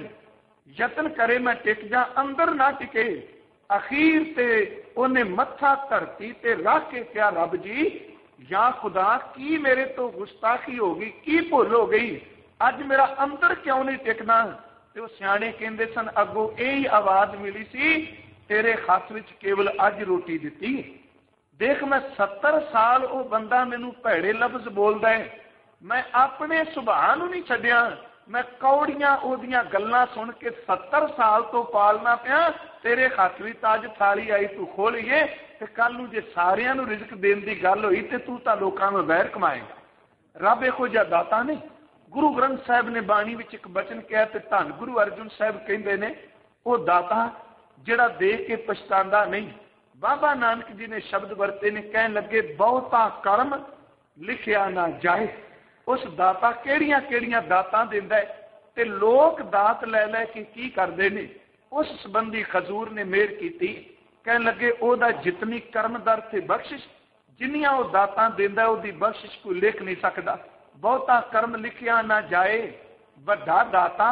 ਯਤਨ ਕਰੇ ਮੈਂ ਟਿਕ ਜਾ, ਅੰਦਰ ਨਾ ਟਿਕੇ। ਅਖੀਰ ਤੇ ਉਹਨੇ ਮੱਥਾ ਧਰਤੀ ਤੇ ਰੱਖ ਕੇ ਕਿਹਾ ਰੱਬ ਜੀ ਜਾਂ ਖੁਦਾ ਕੀ ਮੇਰੇ ਤੋਂ ਗੁਸਤਾਖੀ ਹੋ ਗਈ, ਕੀ ਭੁੱਲ ਹੋ ਗਈ, ਅੱਜ ਮੇਰਾ ਅੰਦਰ ਕਿਉਂ ਨਹੀਂ ਟਿਕਦਾ? ਤੇ ਉਹ ਸਿਆਣੇ ਕਹਿੰਦੇ ਸਨ ਅੱਗੋਂ ਇਹੀ ਆਵਾਜ਼ ਮਿਲੀ ਸੀ, ਤੇਰੇ ਹੱਥ ਵਿੱਚ ਕੇਵਲ ਅੱਜ ਰੋਟੀ ਦਿੱਤੀ। ਦੇਖ ਮੈਂ 70 ਸਾਲ ਉਹ ਬੰਦਾ ਮੈਨੂੰ ਭੈੜੇ ਲਫ਼ਜ਼ ਬੋਲਦਾ ਹੈ, ਮੈਂ ਆਪਣੇ ਸੁਭਾਅ ਨੂੰ ਨਹੀਂ ਛੱਡਿਆ, ਮੈਂ ਕੌੜੀਆਂ ਉਹਦੀਆਂ ਗੱਲਾਂ ਸੁਣ ਕੇ 70 ਸਾਲ ਤੋਂ ਪਾਲਣਾ ਪਿਆ। ਤੇਰੇ ਹੱਥ ਵਿੱਚ ਅੱਜ ਥਾਲੀ ਆਈ, ਤੂੰ ਖੋਲੀਏ ਤੇ ਕੱਲ ਨੂੰ ਜੇ ਸਾਰਿਆਂ ਨੂੰ ਰਿਜ਼ਕ ਦੇਣ ਦੀ ਗੱਲ ਹੋਈ ਤੇ ਤੂੰ ਤਾਂ ਲੋਕਾਂ ਨੂੰ ਵੈਰ ਕਮਾਏਗਾ। ਰੱਬ ਇਹੋ ਜਿਹਾ ਦਾਤਾ ਨੇ। ਗੁਰੂ ਗ੍ਰੰਥ ਸਾਹਿਬ ਨੇ ਬਾਣੀ ਵਿੱਚ ਇੱਕ ਬਚਨ ਕਿਹਾ ਤੇ ਧੰਨ ਗੁਰੂ ਅਰਜਨ ਸਾਹਿਬ ਕਹਿੰਦੇ ਨੇ ਉਹ ਦਾਤਾ ਜਿਹੜਾ ਦੇ ਕੇ ਪਛਤਾਉਂਦਾ ਨਹੀਂ। ਬਾਬਾ ਨਾਨਕ ਜੀ ਨੇ ਸ਼ਬਦ ਵਰਤੇ ਨੇ, ਕਹਿਣ ਲੱਗੇ ਬਹੁਤਾ ਕਰਮ ਲਿਖਿਆ ਨਾ ਜਾਏ। ਉਸ ਦਾਤਾ ਕਿਹੜੀਆਂ ਕਿਹੜੀਆਂ ਦਾਤਾਂ ਦਿੰਦਾ ਹੈ ਤੇ ਲੋਕ ਦਾਤ ਲੈ ਲੈ ਕੇ ਕੀ ਕਰਦੇ ਨੇ। ਉਸ ਸੰਬੰਧੀ ਖਜ਼ੂਰ ਨੇ ਮਿਹਰ ਕੀਤੀ, ਕਹਿਣ ਲੱਗੇ ਉਹਦਾ ਜਿਤਨੀ ਕਰਮ ਦਰ ਤੇ ਬਖਸ਼ਿਸ਼, ਜਿੰਨੀਆਂ ਉਹ ਦਾਤਾਂ ਦਿੰਦਾ ਉਹਦੀ ਬਖਸ਼ਿਸ਼ ਕੋਈ ਲਿਖ ਨਹੀਂ ਸਕਦਾ। ਬਹੁਤਾ ਕਰਮ ਲਿਖਿਆ ਨਾ ਜਾਏ, ਵੱਡਾ ਦਾਤਾ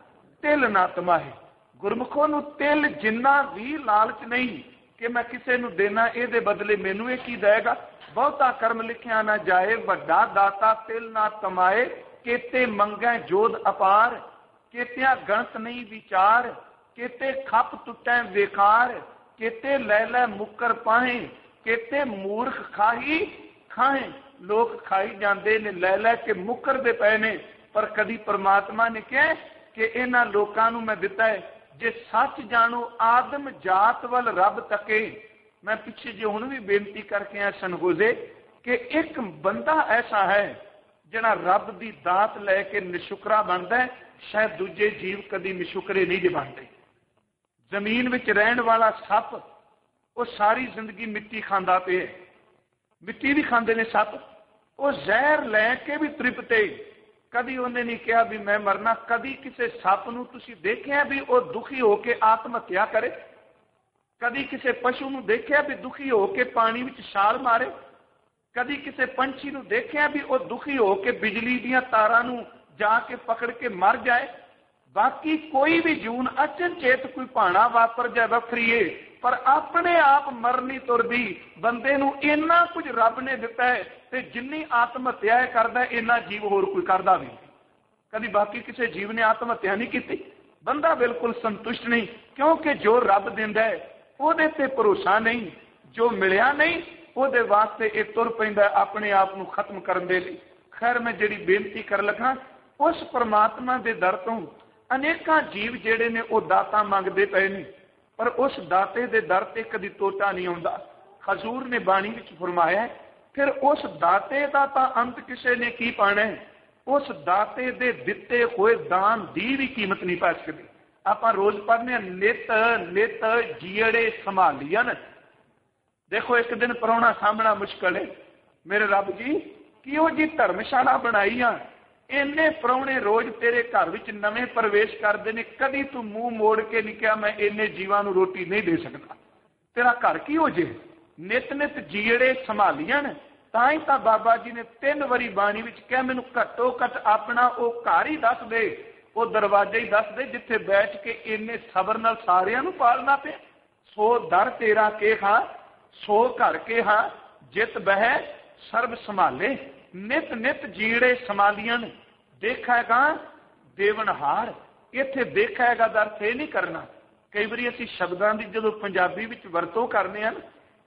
ਤਿਲ ਨਾ ਤਮਾਹੇ। ਗੁਰਮੁਖੋਂ ਨੂੰ ਤਿਲ ਜਿੰਨਾ ਵੀ ਲਾਲਚ ਨਹੀਂ ਕਿ ਮੈਂ ਕਿਸੇ ਨੂੰ ਦੇਣਾ, ਇਹਦੇ ਬਦਲੇ ਮੈਨੂੰ ਇਹ ਕੀ ਦੇਗਾ। ਬਹੁਤਾ ਕਰਮ ਲਿਖਿਆ ਨਾ ਜਾਏ, ਵੱਡਾ ਦਾਤਾ ਤਿਲ ਨਾ ਤਮਾਏ। केते मंगै जोध अपार, केतिया गणत नहीं विचार, केते खप टुटै बेकार, केते लै लै मुकर पाहे, केते मूर्ख खाही खाए। लोग खाई जाते ने लै लै के मुकरदे पे ने, पर कदी परमात्मा ने कहा कि इन्हां लोकां नूं मैं दिता है, जे सच जानो आदम जात वल रब तके। मैं पिछे जे हुण भी बेनती करके आया सनगोजे कि एक बंदा ऐसा है ਜਿਹੜਾ ਰੱਬ ਦੀ ਦਾਤ ਲੈ ਕੇ ਨਿਸ਼ੁਕਰਾ ਬਣਦਾ, ਸ਼ਾਇਦ ਦੂਜੇ ਜੀਵ ਕਦੀ ਨਿਸ਼ੁਕਰੇ ਨਹੀਂ ਜੇ ਬਣਦੇ। ਜ਼ਮੀਨ ਵਿੱਚ ਰਹਿਣ ਵਾਲਾ ਸੱਪ, ਉਹ ਸਾਰੀ ਜ਼ਿੰਦਗੀ ਮਿੱਟੀ ਖਾਂਦਾ ਪਿਆ, ਮਿੱਟੀ ਵੀ ਖਾਂਦੇ ਨੇ ਸੱਪ। ਉਹ ਜ਼ਹਿਰ ਲੈ ਕੇ ਵੀ ਤ੍ਰਿਪਤੇ, ਕਦੀ ਉਹਨੇ ਨਹੀਂ ਕਿਹਾ ਵੀ ਮੈਂ ਮਰਨਾ। ਕਦੀ ਕਿਸੇ ਸੱਪ ਨੂੰ ਤੁਸੀਂ ਦੇਖਿਆ ਵੀ ਉਹ ਦੁਖੀ ਹੋ ਕੇ ਆਤਮ ਹੱਤਿਆ ਕਰੇ? ਕਦੀ ਕਿਸੇ ਪਸ਼ੂ ਨੂੰ ਦੇਖਿਆ ਵੀ ਦੁਖੀ ਹੋ ਕੇ ਪਾਣੀ ਵਿੱਚ ਛਾਲ ਮਾਰੇ? ਕਦੀ ਕਿਸੇ ਪੰਛੀ ਨੂੰ ਦੇਖਿਆ ਵੀ ਉਹ ਦੁਖੀ ਹੋ ਕੇ ਬਿਜਲੀ ਦੀਆਂ ਤਾਰਾਂ ਨੂੰ ਜਾ ਕੇ ਪਕੜ ਕੇ ਮਰ ਜਾਏ? ਬਾਕੀ ਕੋਈ ਵੀ ਜੂਨ ਅਚਨਚੇਤ ਕੋਈ ਭਾਣਾ ਵਾਪਰ ਜਾਏ ਵੱਖਰੀਏ, ਪਰ ਆਪਣੇ ਆਪ ਮਰਨੀ ਤੁਰਦੀ। ਬੰਦੇ ਨੂੰ ਇੰਨਾ ਕੁਝ ਰੱਬ ਨੇ ਦਿੱਤਾ ਹੈ, ਤੇ ਜਿੰਨੀ ਆਤਮ ਹੱਤਿਆ ਕਰਦਾ ਇੰਨਾ ਜੀਵ ਹੋਰ ਕੋਈ ਕਰਦਾ ਵੀ। ਕਦੀ ਬਾਕੀ ਕਿਸੇ ਜੀਵ ਨੇ ਆਤਮ ਹੱਤਿਆ ਨਹੀਂ ਕੀਤੀ। ਬੰਦਾ ਬਿਲਕੁਲ ਸੰਤੁਸ਼ਟ ਨਹੀਂ, ਕਿਉਂਕਿ ਜੋ ਰੱਬ ਦਿੰਦਾ ਹੈ ਉਹਦੇ ਤੇ ਭਰੋਸਾ ਨਹੀਂ, ਜੋ ਮਿਲਿਆ ਨਹੀਂ ਉਹਦੇ ਵਾਸਤੇ ਇਹ ਤੁਰ ਪੈਂਦਾ ਆਪਣੇ ਆਪ ਨੂੰ ਖਤਮ ਕਰਨ ਦੇ ਲਈ। ਖੈਰ, ਮੈਂ ਜਿਹੜੀ ਬੇਨਤੀ ਕਰਨ ਲੱਗਾ, ਉਸ ਪਰਮਾਤਮਾ ਦੇ ਦਰ ਤੋਂ ਅਨੇਕਾਂ ਜੀਵ ਜਿਹੜੇ ਨੇ ਉਹ ਦਾਤਾਂ ਮੰਗਦੇ ਪਏ ਨੇ, ਪਰ ਉਸ ਦਾਤੇ ਦੇ ਦਰ ਤੇ ਕਦੀ ਟੋਟਾ ਨਹੀਂ ਆਉਂਦਾ। ਹਜ਼ੂਰ ਨੇ ਬਾਣੀ ਵਿੱਚ ਫਰਮਾਇਆ, ਫਿਰ ਉਸ ਦਾਤੇ ਦਾ ਤਾਂ ਅੰਤ ਕਿਸੇ ਨੇ ਕੀ ਪਾਣਾ ਹੈ। ਉਸ ਦਾਤੇ ਦੇ ਦਿੱਤੇ ਹੋਏ ਦਾਨ ਦੀ ਵੀ ਕੀਮਤ ਨਹੀਂ ਪਾ ਸਕਦੀ। ਆਪਾਂ ਰੋਜ਼ ਪੜ੍ਹਨੇ ਆ, ਨਿਤ ਨਿਤ ਜੀੜੇ ਸੰਭਾਲੀਆਂ। ਦੇਖੋ, ਇੱਕ ਦਿਨ ਪ੍ਰਾਹੁਣਾ ਸਾਹਮਣਾ ਮੁਸ਼ਕਲ ਹੈ। ਮੇਰੇ ਰੱਬ ਜੀ, ਕਿਉਂ ਜੀ ਧਰਮਸ਼ਾਲਾ ਬਣਾਈ ਆ, ਇੰਨੇ ਪ੍ਰਾਹੁਣੇ ਰੋਜ਼ ਤੇਰੇ ਘਰ ਵਿੱਚ ਨਵੇਂ ਪ੍ਰਵੇਸ਼ ਕਰਦੇ ਨੇ, ਕਦੀ ਤੂੰ ਮੂੰਹ ਮੋੜ ਕੇ ਨਹੀਂ ਕਿਹਾ ਮੈਂ ਇੰਨੇ ਜੀਵਾਂ ਨੂੰ ਰੋਟੀ ਨਹੀਂ ਦੇ ਸਕਦਾ। ਤੇਰਾ ਘਰ ਕੀ ਹੋ ਜੇ? ਨਿਤ ਨਿਤ ਜੀੜੇ ਸੰਭਾਲੀਆਂ। ਤਾਂ ਹੀ ਤਾਂ ਬਾਬਾ ਜੀ ਨੇ 3 ਵਾਰੀ ਬਾਣੀ ਵਿੱਚ ਕਿਹਾ, ਮੈਨੂੰ ਘੱਟੋ ਘੱਟ ਆਪਣਾ ਉਹ ਘਰ ਹੀ ਦੱਸ ਦੇ, ਉਹ ਦਰਵਾਜ਼ਾ ਹੀ ਦੱਸ ਦੇ ਜਿੱਥੇ ਬੈਠ ਕੇ ਇੰਨੇ ਸਬਰ ਨਾਲ ਸਾਰਿਆਂ ਨੂੰ ਪਾਲਣਾ ਪਿਆ। ਸੋ ਦਰ ਤੇਰਾ ਕੇਹਾ, ਸੋ ਘਰ ਕੇਹਾ, ਜਿਤ ਬਹਿ ਸਰਬ ਸੰਭਾਲੇ। ਨਿਤ ਨਿਤ ਜੀੜੇ ਸੰਭਾਲੀਆਂ। ਦੇਖਾਗਾ ਦੇਵਨਹਾਰ, ਇੱਥੇ ਦੇਖਾਗਾ ਦਾ ਅਰਥ ਇਹ ਨਹੀਂ ਕਰਨਾ। ਕਈ ਵਾਰੀ ਅਸੀਂ ਸ਼ਬਦਾਂ ਦੀ ਜਦੋਂ ਪੰਜਾਬੀ ਵਿੱਚ ਵਰਤੋਂ ਕਰਦੇ ਹਾਂ,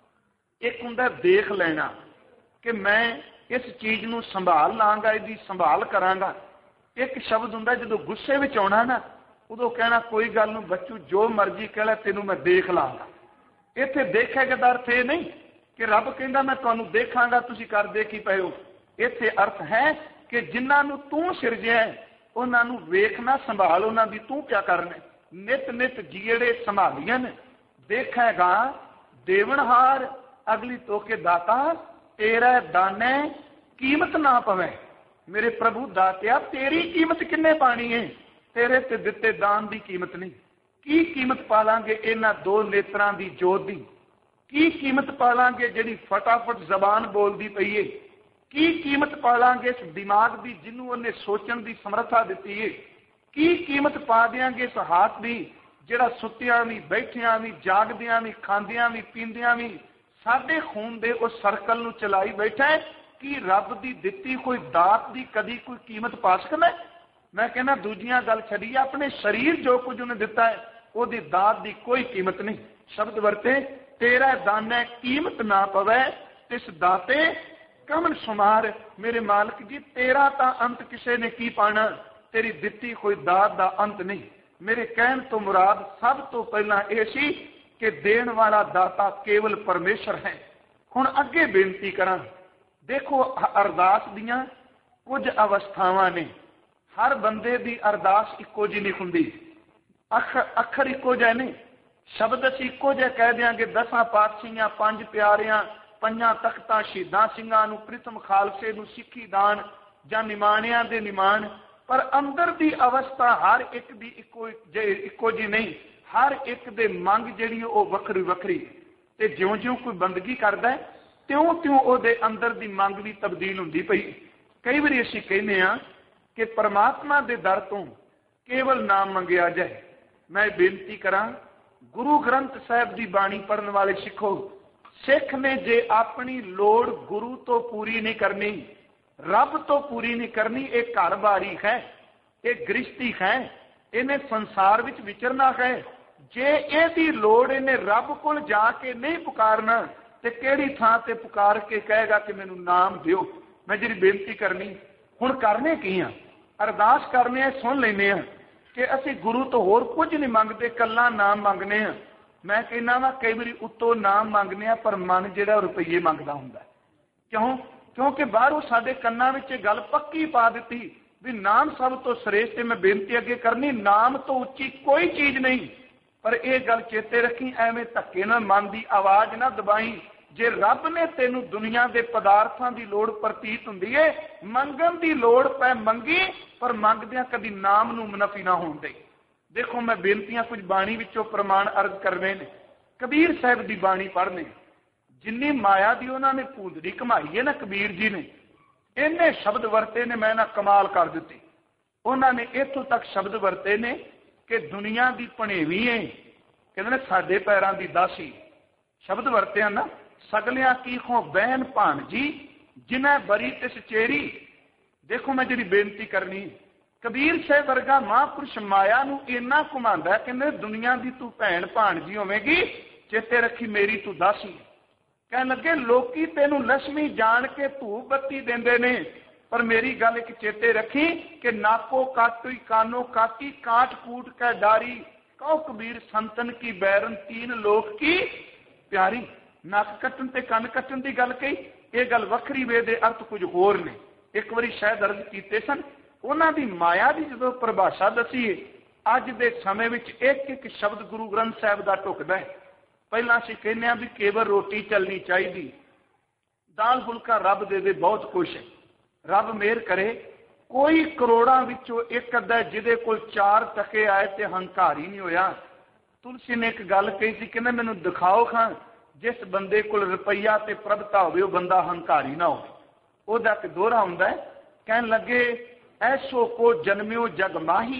ਇੱਕ ਹੁੰਦਾ ਦੇਖ ਲੈਣਾ ਕਿ ਮੈਂ ਇਸ ਚੀਜ਼ ਨੂੰ ਸੰਭਾਲ ਲਾਂਗਾ, ਇਹਦੀ ਸੰਭਾਲ ਕਰਾਂਗਾ। ਇੱਕ ਸ਼ਬਦ ਹੁੰਦਾ ਜਦੋਂ ਗੁੱਸੇ ਵਿੱਚ ਆਉਣਾ ਨਾ, ਉਦੋਂ ਕਹਿਣਾ ਕੋਈ ਗੱਲ ਨੂੰ ਬੱਚੂ ਜੋ ਮਰਜ਼ੀ ਕਹਿ ਲੈ, ਤੈਨੂੰ ਮੈਂ ਦੇਖ ਲਾਂਗਾ। ਇੱਥੇ ਦੇਖੇਗਾ ਦਾ ਅਰਥ ਇਹ ਨਹੀਂ ਕਿ ਰੱਬ ਕਹਿੰਦਾ ਮੈਂ ਤੁਹਾਨੂੰ ਦੇਖਾਂਗਾ, ਤੁਸੀਂ ਕਰਦੇ ਕੀ ਪਏ ਹੋ। ਇੱਥੇ ਅਰਥ ਹੈ ਕਿ ਜਿਨ੍ਹਾਂ ਨੂੰ ਤੂੰ ਸਿਰਜਿਆ ਉਹਨਾਂ ਨੂੰ ਵੇਖਣਾ, ਸੰਭਾਲ ਉਹਨਾਂ ਦੀ ਤੂੰ ਕਿਆ ਕਰਨਾ। ਨਿਤ ਨਿਤ ਜੀੜੇ ਸੰਭਾਲੀਆਂ। ਦੇਖੇਗਾ ਦੇਵਨਹਾਰ, ਅਗਲੀ ਤੋਕੇ ਦਾਤਾ, ਤੇਰਾ ਦਾਨੇ ਕੀਮਤ ਨਾ ਪਵੇ। ਮੇਰੇ ਪ੍ਰਭੂ ਦਾਤਿਆ, ਤੇਰੀ ਕੀਮਤ ਕਿੰਨੇ ਪਾਣੀ ਹੈ? ਤੇਰੇ ਤੇ ਦਿੱਤੇ ਦਾਨ ਦੀ ਕੀਮਤ ਨਹੀਂ। ਕੀ ਕੀਮਤ ਪਾਲਾਂਗੇ ਇਹਨਾਂ 2 ਨੇਤਰਾਂ ਦੀ ਜੋਤ ਦੀ? ਕੀ ਕੀਮਤ ਪਾਲਾਂਗੇ ਜਿਹੜੀ ਫਟਾਫਟ ਜ਼ਬਾਨ ਬੋਲਦੀ ਪਈ ਏ? ਕੀ ਕੀਮਤ ਪਾਲਾਂਗੇ ਇਸ ਦਿਮਾਗ ਦੀ ਜਿਹਨੂੰ ਉਹਨੇ ਸੋਚਣ ਦੀ ਸਮਰੱਥਾ ਦਿੱਤੀ ਏ? ਕੀ ਕੀਮਤ ਪਾ ਦਿਆਂਗੇ ਇਸ ਹੱਥ ਦੀ ਜਿਹੜਾ ਸੁੱਤਿਆਂ ਵੀ, ਬੈਠਿਆਂ ਵੀ, ਜਾਗਦਿਆਂ ਵੀ, ਖਾਂਦਿਆਂ ਵੀ, ਪੀਂਦਿਆਂ ਵੀ ਸਾਡੇ ਖੂਨ ਦੇ ਉਸ ਸਰਕਲ ਨੂੰ ਚਲਾਈ ਬੈਠਾ ਹੈ? ਕੀ ਰੱਬ ਦੀ ਦਿੱਤੀ ਕੋਈ ਦਾਤ ਦੀ ਕਦੀ ਕੋਈ ਕੀਮਤ ਪਾ ਸਕਦਾ? ਮੈਂ ਕਹਿੰਦਾ ਦੂਜੀਆਂ ਗੱਲ ਛੱਡੀਏ, ਆਪਣੇ ਸਰੀਰ ਜੋ ਕੁਝ ਉਹਨੇ ਦਿੱਤਾ ਹੈ ਉਹਦੀ ਦਾਤ ਦੀ ਕੋਈ ਕੀਮਤ ਨਹੀਂ। ਸ਼ਬਦ ਵਰਤੇ, ਤੇਰਾ ਦਾਨਾ ਕੀਮਤ ਨਾ ਪਵੇ ਤਿਸ ਦਾਤੇ ਕਮਨ ਸੁਮਾਰ। ਮੇਰੇ ਮਾਲਕ ਜੀ, ਤੇਰਾ ਤਾਂ ਅੰਤ ਕਿਸੇ ਨੇ ਕੀ ਪਾਣਾ, ਤੇਰੀ ਦਿੱਤੀ ਕੋਈ ਦਾਤ ਦਾ ਅੰਤ ਨਹੀਂ। ਮੇਰੇ ਕਹਿਣ ਤੋਂ ਮੁਰਾਦ ਸਭ ਤੋਂ ਪਹਿਲਾਂ ਇਹ ਸੀ ਕਿ ਦੇਣ ਵਾਲਾ ਦਾਤਾ ਕੇਵਲ ਪਰਮੇਸ਼ਰ ਹੈ। ਹੁਣ ਅੱਗੇ ਬੇਨਤੀ ਕਰਾਂ, ਦੇਖੋ ਅਰਦਾਸ ਦੀਆਂ ਕੁਝ ਅਵਸਥਾਵਾਂ ਨੇ। ਹਰ ਬੰਦੇ ਦੀ ਅਰਦਾਸ ਇੱਕੋ ਜਿਹੀ ਨਹੀਂ ਹੁੰਦੀ, ਅੱਖਰ ਇੱਕੋ ਜਿਹੇ ਨਹੀਂ, ਸ਼ਬਦ ਅਸੀਂ ਇੱਕੋ ਜਿਹੇ ਕਹਿ ਦਿਆਂਗੇ। 10 ਪਾਤਸ਼ਾਹੀਆਂ, 5 ਪਿਆਰਿਆਂ, 5 ਤਖਤਾਂ, ਸ਼ਹੀਦਾਂ ਸਿੰਘਾਂ ਨੂੰ, ਪ੍ਰਿਥਮ ਖਾਲਸੇ ਨੂੰ, ਸਿੱਖੀ ਦਾਨ ਜਾਂ ਨਿਮਾਣਿਆਂ ਦੇ ਨਿਮਾਣ, ਪਰ ਅੰਦਰ ਦੀ ਅਵਸਥਾ ਹਰ ਇੱਕ ਦੀ ਇੱਕੋ ਜਿਹੀ ਨਹੀਂ। ਹਰ ਇੱਕ ਦੇ ਮੰਗ ਜਿਹੜੀ ਉਹ ਵੱਖਰੀ ਵੱਖਰੀ, ਤੇ ਜਿਉਂ-ਜਿਉਂ ਕੋਈ ਬੰਦਗੀ ਕਰਦਾ ਤਿਉਂ-ਤਿਉਂ ਉਹਦੇ ਅੰਦਰ ਦੀ ਮੰਗ ਵੀ ਤਬਦੀਲ ਹੁੰਦੀ ਪਈ। ਕਈ ਵਾਰੀ ਅਸੀਂ ਕਹਿੰਦੇ ਹਾਂ ਕਿ ਪਰਮਾਤਮਾ ਦੇ ਦਰ ਤੋਂ ਕੇਵਲ ਨਾਮ ਮੰਗਿਆ ਜਾਏ। ਮੈਂ ਬੇਨਤੀ ਕਰਾਂ, ਗੁਰੂ ਗ੍ਰੰਥ ਸਾਹਿਬ ਦੀ ਬਾਣੀ ਪੜ੍ਹਨ ਵਾਲੇ ਸਿੱਖੋ, ਸਿੱਖ ਨੇ ਜੇ ਆਪਣੀ ਲੋੜ ਗੁਰੂ ਤੋਂ ਪੂਰੀ ਨਹੀਂ ਕਰਨੀ, ਰੱਬ ਤੋਂ ਪੂਰੀ ਨਹੀਂ ਕਰਨੀ, ਇਹ ਘਰ-ਬਾਰੀ ਹੈ, ਇਹ ਗ੍ਰਿਸ਼ਤੀ ਹੈ, ਇਹਨੇ ਸੰਸਾਰ ਵਿੱਚ ਵਿਚਰਨਾ ਹੈ। ਜੇ ਇਹਦੀ ਲੋੜ ਇਹਨੇ ਰੱਬ ਕੋਲ ਜਾ ਕੇ ਨਹੀਂ ਪੁਕਾਰਨਾ ਤੇ ਕਿਹੜੀ ਥਾਂ ਤੇ ਪੁਕਾਰ ਕੇ ਕਹੇਗਾ ਕਿ ਮੈਨੂੰ ਨਾਮ ਦਿਓ। ਮੈਂ ਜਿਹੜੀ ਬੇਨਤੀ ਕਰਨੀ, ਹੁਣ ਕਰਨੇ ਕੀ ਆ? ਅਰਦਾਸ ਕਰਨੇ ਆ, ਸੁਣ ਲੈਂਦੇ ਆ ਕਿ ਅਸੀਂ ਗੁਰੂ ਤੋਂ ਹੋਰ ਕੁਝ ਨਹੀਂ ਮੰਗਦੇ, ਕੱਲਾ ਨਾਮ ਮੰਗਨੇ ਆ। ਮੈਂ ਕਹਿੰਦਾ ਵਾ ਕਈ ਵਾਰੀ ਉੱਤੋਂ ਨਾਮ ਮੰਗਨੇ ਆ, ਪਰ ਮਨ ਜਿਹੜਾ ਰੁਪਈਏ ਮੰਗਦਾ ਹੁੰਦਾ। ਕਿਉਂ? क्योंकि बाहरों साडे कन्नां विच गल पक्की पा दी भी नाम सब तो श्रेष्ठ। मैं बेनती अगे करनी, नाम तो उच्ची कोई चीज नहीं, पर यह गल चेते रखी, एवें धक्के नाल मन की आवाज ना दबाई। जे रब ने तेनू दुनिया के पदार्थों की लोड़ प्रतीत हुंदी है, मंगण की लोड़ पै मंगी, पर मंगदियां कदी नाम नू मुनफी ना होण दे। देखो मैं बेनतियां कुछ बाणी विचों प्रमाण अर्ज करने ने। कबीर साहब की बाणी पढ़ने, जिन्नी माया की उन्होंने पूंदड़ी घमाई है ना कबीर जी ने, इन्ने शब्द वरते ने, मैं ना कमाल कर दिती। उन्होंने इत्थों तक शब्द वरते ने कि दुनिया की भणेवी है, कहते साडे पैरां की दासी। शब्द वरते ना, सगलियां की खो बहन भाणजी जिन्हें बरी तिस चेरी। देखो मैं जी बेनती करनी, कबीर साहब वर्गा महापुरुष माया नू इन्ना घुमांदा, कहते दुनिया की तू भैन भाणजी होवेगी, चेते रखी मेरी तू दासी। कह लगे लोकी तेनू लक्ष्मी जान के धूप बत्ती देंदे ने, पर मेरी गल एक चेते रखी कि नाको काटुई कानो काटी काट कूट कै डारी, कहो कबीर संतन की बैरन तीन लोक की प्यारी। नक कट्टन ते कन कट्टन की गल कही, ये गल वखरी वे दे अर्थ कुछ होर ने। एक बारी शायद अर्ज कीते सन, उन्हां दी माया की जो परिभाषा दसी है, अज दे समय विच एक एक शब्द गुरु ग्रंथ साहिब का ढुकदा है। पहला असीं कहने भी केवल रोटी चलनी चाहिए, दाल फुलका रब दे दे बहुत कुछ है। रब मेहर करे, कोई करोड़ों विचों एक अद्धा जिहदे कोल 4 टके आए ते हंकारी नहीं होया। तुलसी ने एक गल कही सी, कहने मैनूं दिखाओ खां जिस बंदे कोल रुपया ते प्रभता होवे, वो बंदा हंकारी ना होवे। ओहदा ते दोहरा हुंदा है, कहन लगे ऐसो को जन्मियो जग माही,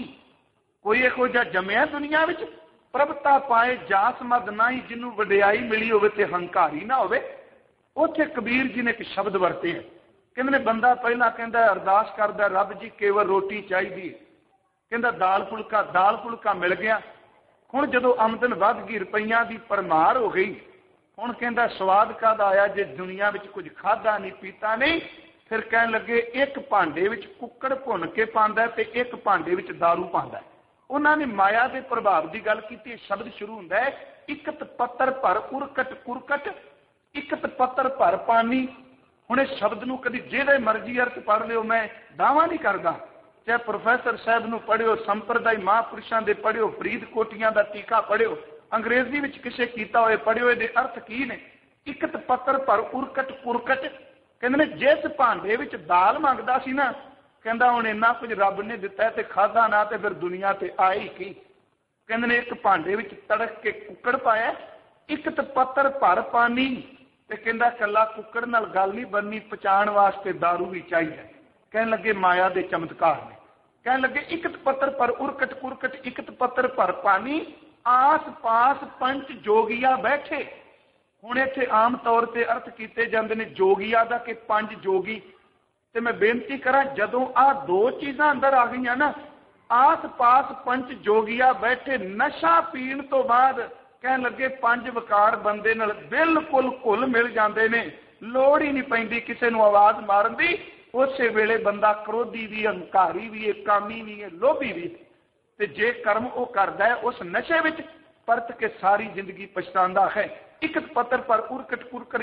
कोई इहो जिहा जम्मिया दुनिया विच प्रभता पाए जास मद नाही, जिन्हों वडियाई मिली होवे ते हंकारी ना होवे। उत्थे कबीर जी ने एक शब्द वरते हैं, कहंदे ने बंदा पहला कहंदा अरदास करदा रब जी केवल रोटी चाहिदी, कहंदा दाल फुलका मिल गया। हुण जदों आमदन वध गई, रुपईयां दी परमार हो गई, हुण कहंदा स्वाद कादा आया जे दुनिया विच कुछ खादा नहीं पीता नहीं। फिर कहन लगे एक भांडे विच कुक्कड़ भुन के पांदा ते एक भांडे विच दारू पांदा। उन्होंने माया के प्रभाव की गल की। शब्द शुरू होंदा है इकत पत्थर भर उरकट कुरकट, इकत पत्थर भर पानी। हुण इस शब्द नूं कदी जिहदे मर्जी अर्थ पढ़ लिओ, मैं दावा नहीं करदा, चाहे प्रोफैसर साहब नूं पढ़िओ, संप्रदाय महापुरुषों के पढ़िओ, फरीदकोटियां दा टीका पढ़िओ, अंग्रेजी विच किसे कीता होए पढ़िओ, इहदे अर्थ की ने। इकत पत्थर भर उरकट कुरकट, कहंदे ने जिस भांडे विच दाल मंगदा सी ना, कहंदा हुण इन्ना कुछ रब ने दिता ते खादा ना ते फिर दुनिया ते आई की। कहंदे ने एक भांडे विच तड़क के कुक्कड़ पाया, इकत पत्थर भर पानी, ते कहंदा कल्ला कुक्कड़ नाल गल नहीं बननी, पचाण वास्ते दारू भी चाहिए। कहन लगे माया दे चमत्कार ने। कहन लगे इकत पत्थर पर उरकट कुरकट, इकत पत्थर पर पानी, आस पास पंच जोगिया बैठे। हुण इत्थे आम तौर पर अर्थ किए जाते हैं जोगिया का कि 5 जोगी। ते मैं बेनती करा, जदों आ 2 चीज़ां अंदर आ गई ना, आस पास पंच जोगिया बैठे, नशा पीण तो बाद कहन लगे 5 वकार बंदे नाल बिल्कुल घुल मिल जाते हैं, लोड़ ही नहीं पैंदी किसी नूं आवाज़ मारन दी। उस वेले बंदा क्रोधी भी, हंकारी भी है, कामी भी है, लोभी भी है। ते जे कर्म वो करदा है उस नशे विच परत के सारी जिंदगी पछतांदा है। इकत पत्थर पर उरकट कुरकट,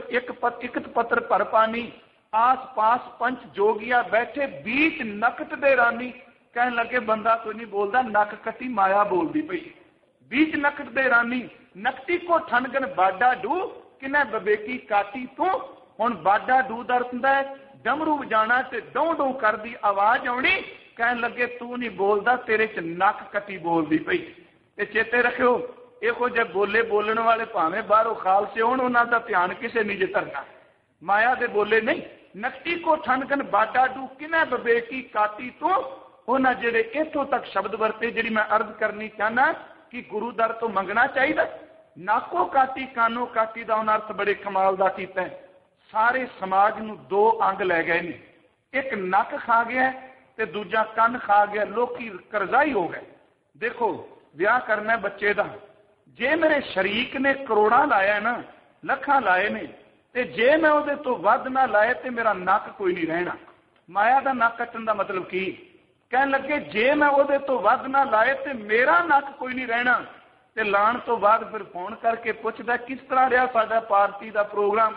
इकत पत्थर पर पानी, आस पास पंच जोगिया बैठे, बीच नकट दे रानी। कहन लगे बंदा कोई नहीं बोलता, नक कटी माया बोलती पई। बीच नकट दे रानी, नकटी को ठनगन बाडा डू, किने बबेकी काटी तू। हुण बाडा डू दा अर्थ हुंदा है डमरू वजाना ते डों डों करदी आवाज आउणी। कहन लगे तू नहीं बोलता, तेरे च नक कटी बोलती पई। ते चेते रखियो, इहो जे बोले बोलण वाले भावें बाहरों खालसे होण, उन्हां दा ध्यान किसे नहीं जे धरना, माया दे बोले नहीं। नकटी को ठनगन बाडा डू, किने बबेकी काटी तू। उन्हां जिहड़े इत्थों तक शब्द वरते, जिहड़ी मैं अर्ज करनी चाहना कि गुरु दर तो मंगना चाहिए। नाको काटी कानो काटी दा उन्हां अर्थ बड़े कमाल दा कीता है। सारे समाज नूं 2 अंग लै गए ने, एक नक खा गया ते दूजा कन खा गया, लोकी करजाई हो गए। देखो विआह करना बच्चे का, जे मेरे शरीक ने करोड़ां लाया ना, लखां लाए ने, ते जे मैं उहदे तो वध ना लाए ते मेरा नक कोई नहीं रहना। माया का नक कट्टण का मतलब की? कहन लगे जे मैं उहदे तो वध ना लाए ते मेरा नक कोई नहीं रहना। ते लाण तो बाद फिर फोन करके पुछदा किस तरह रहा साडा पार्टी का प्रोग्राम।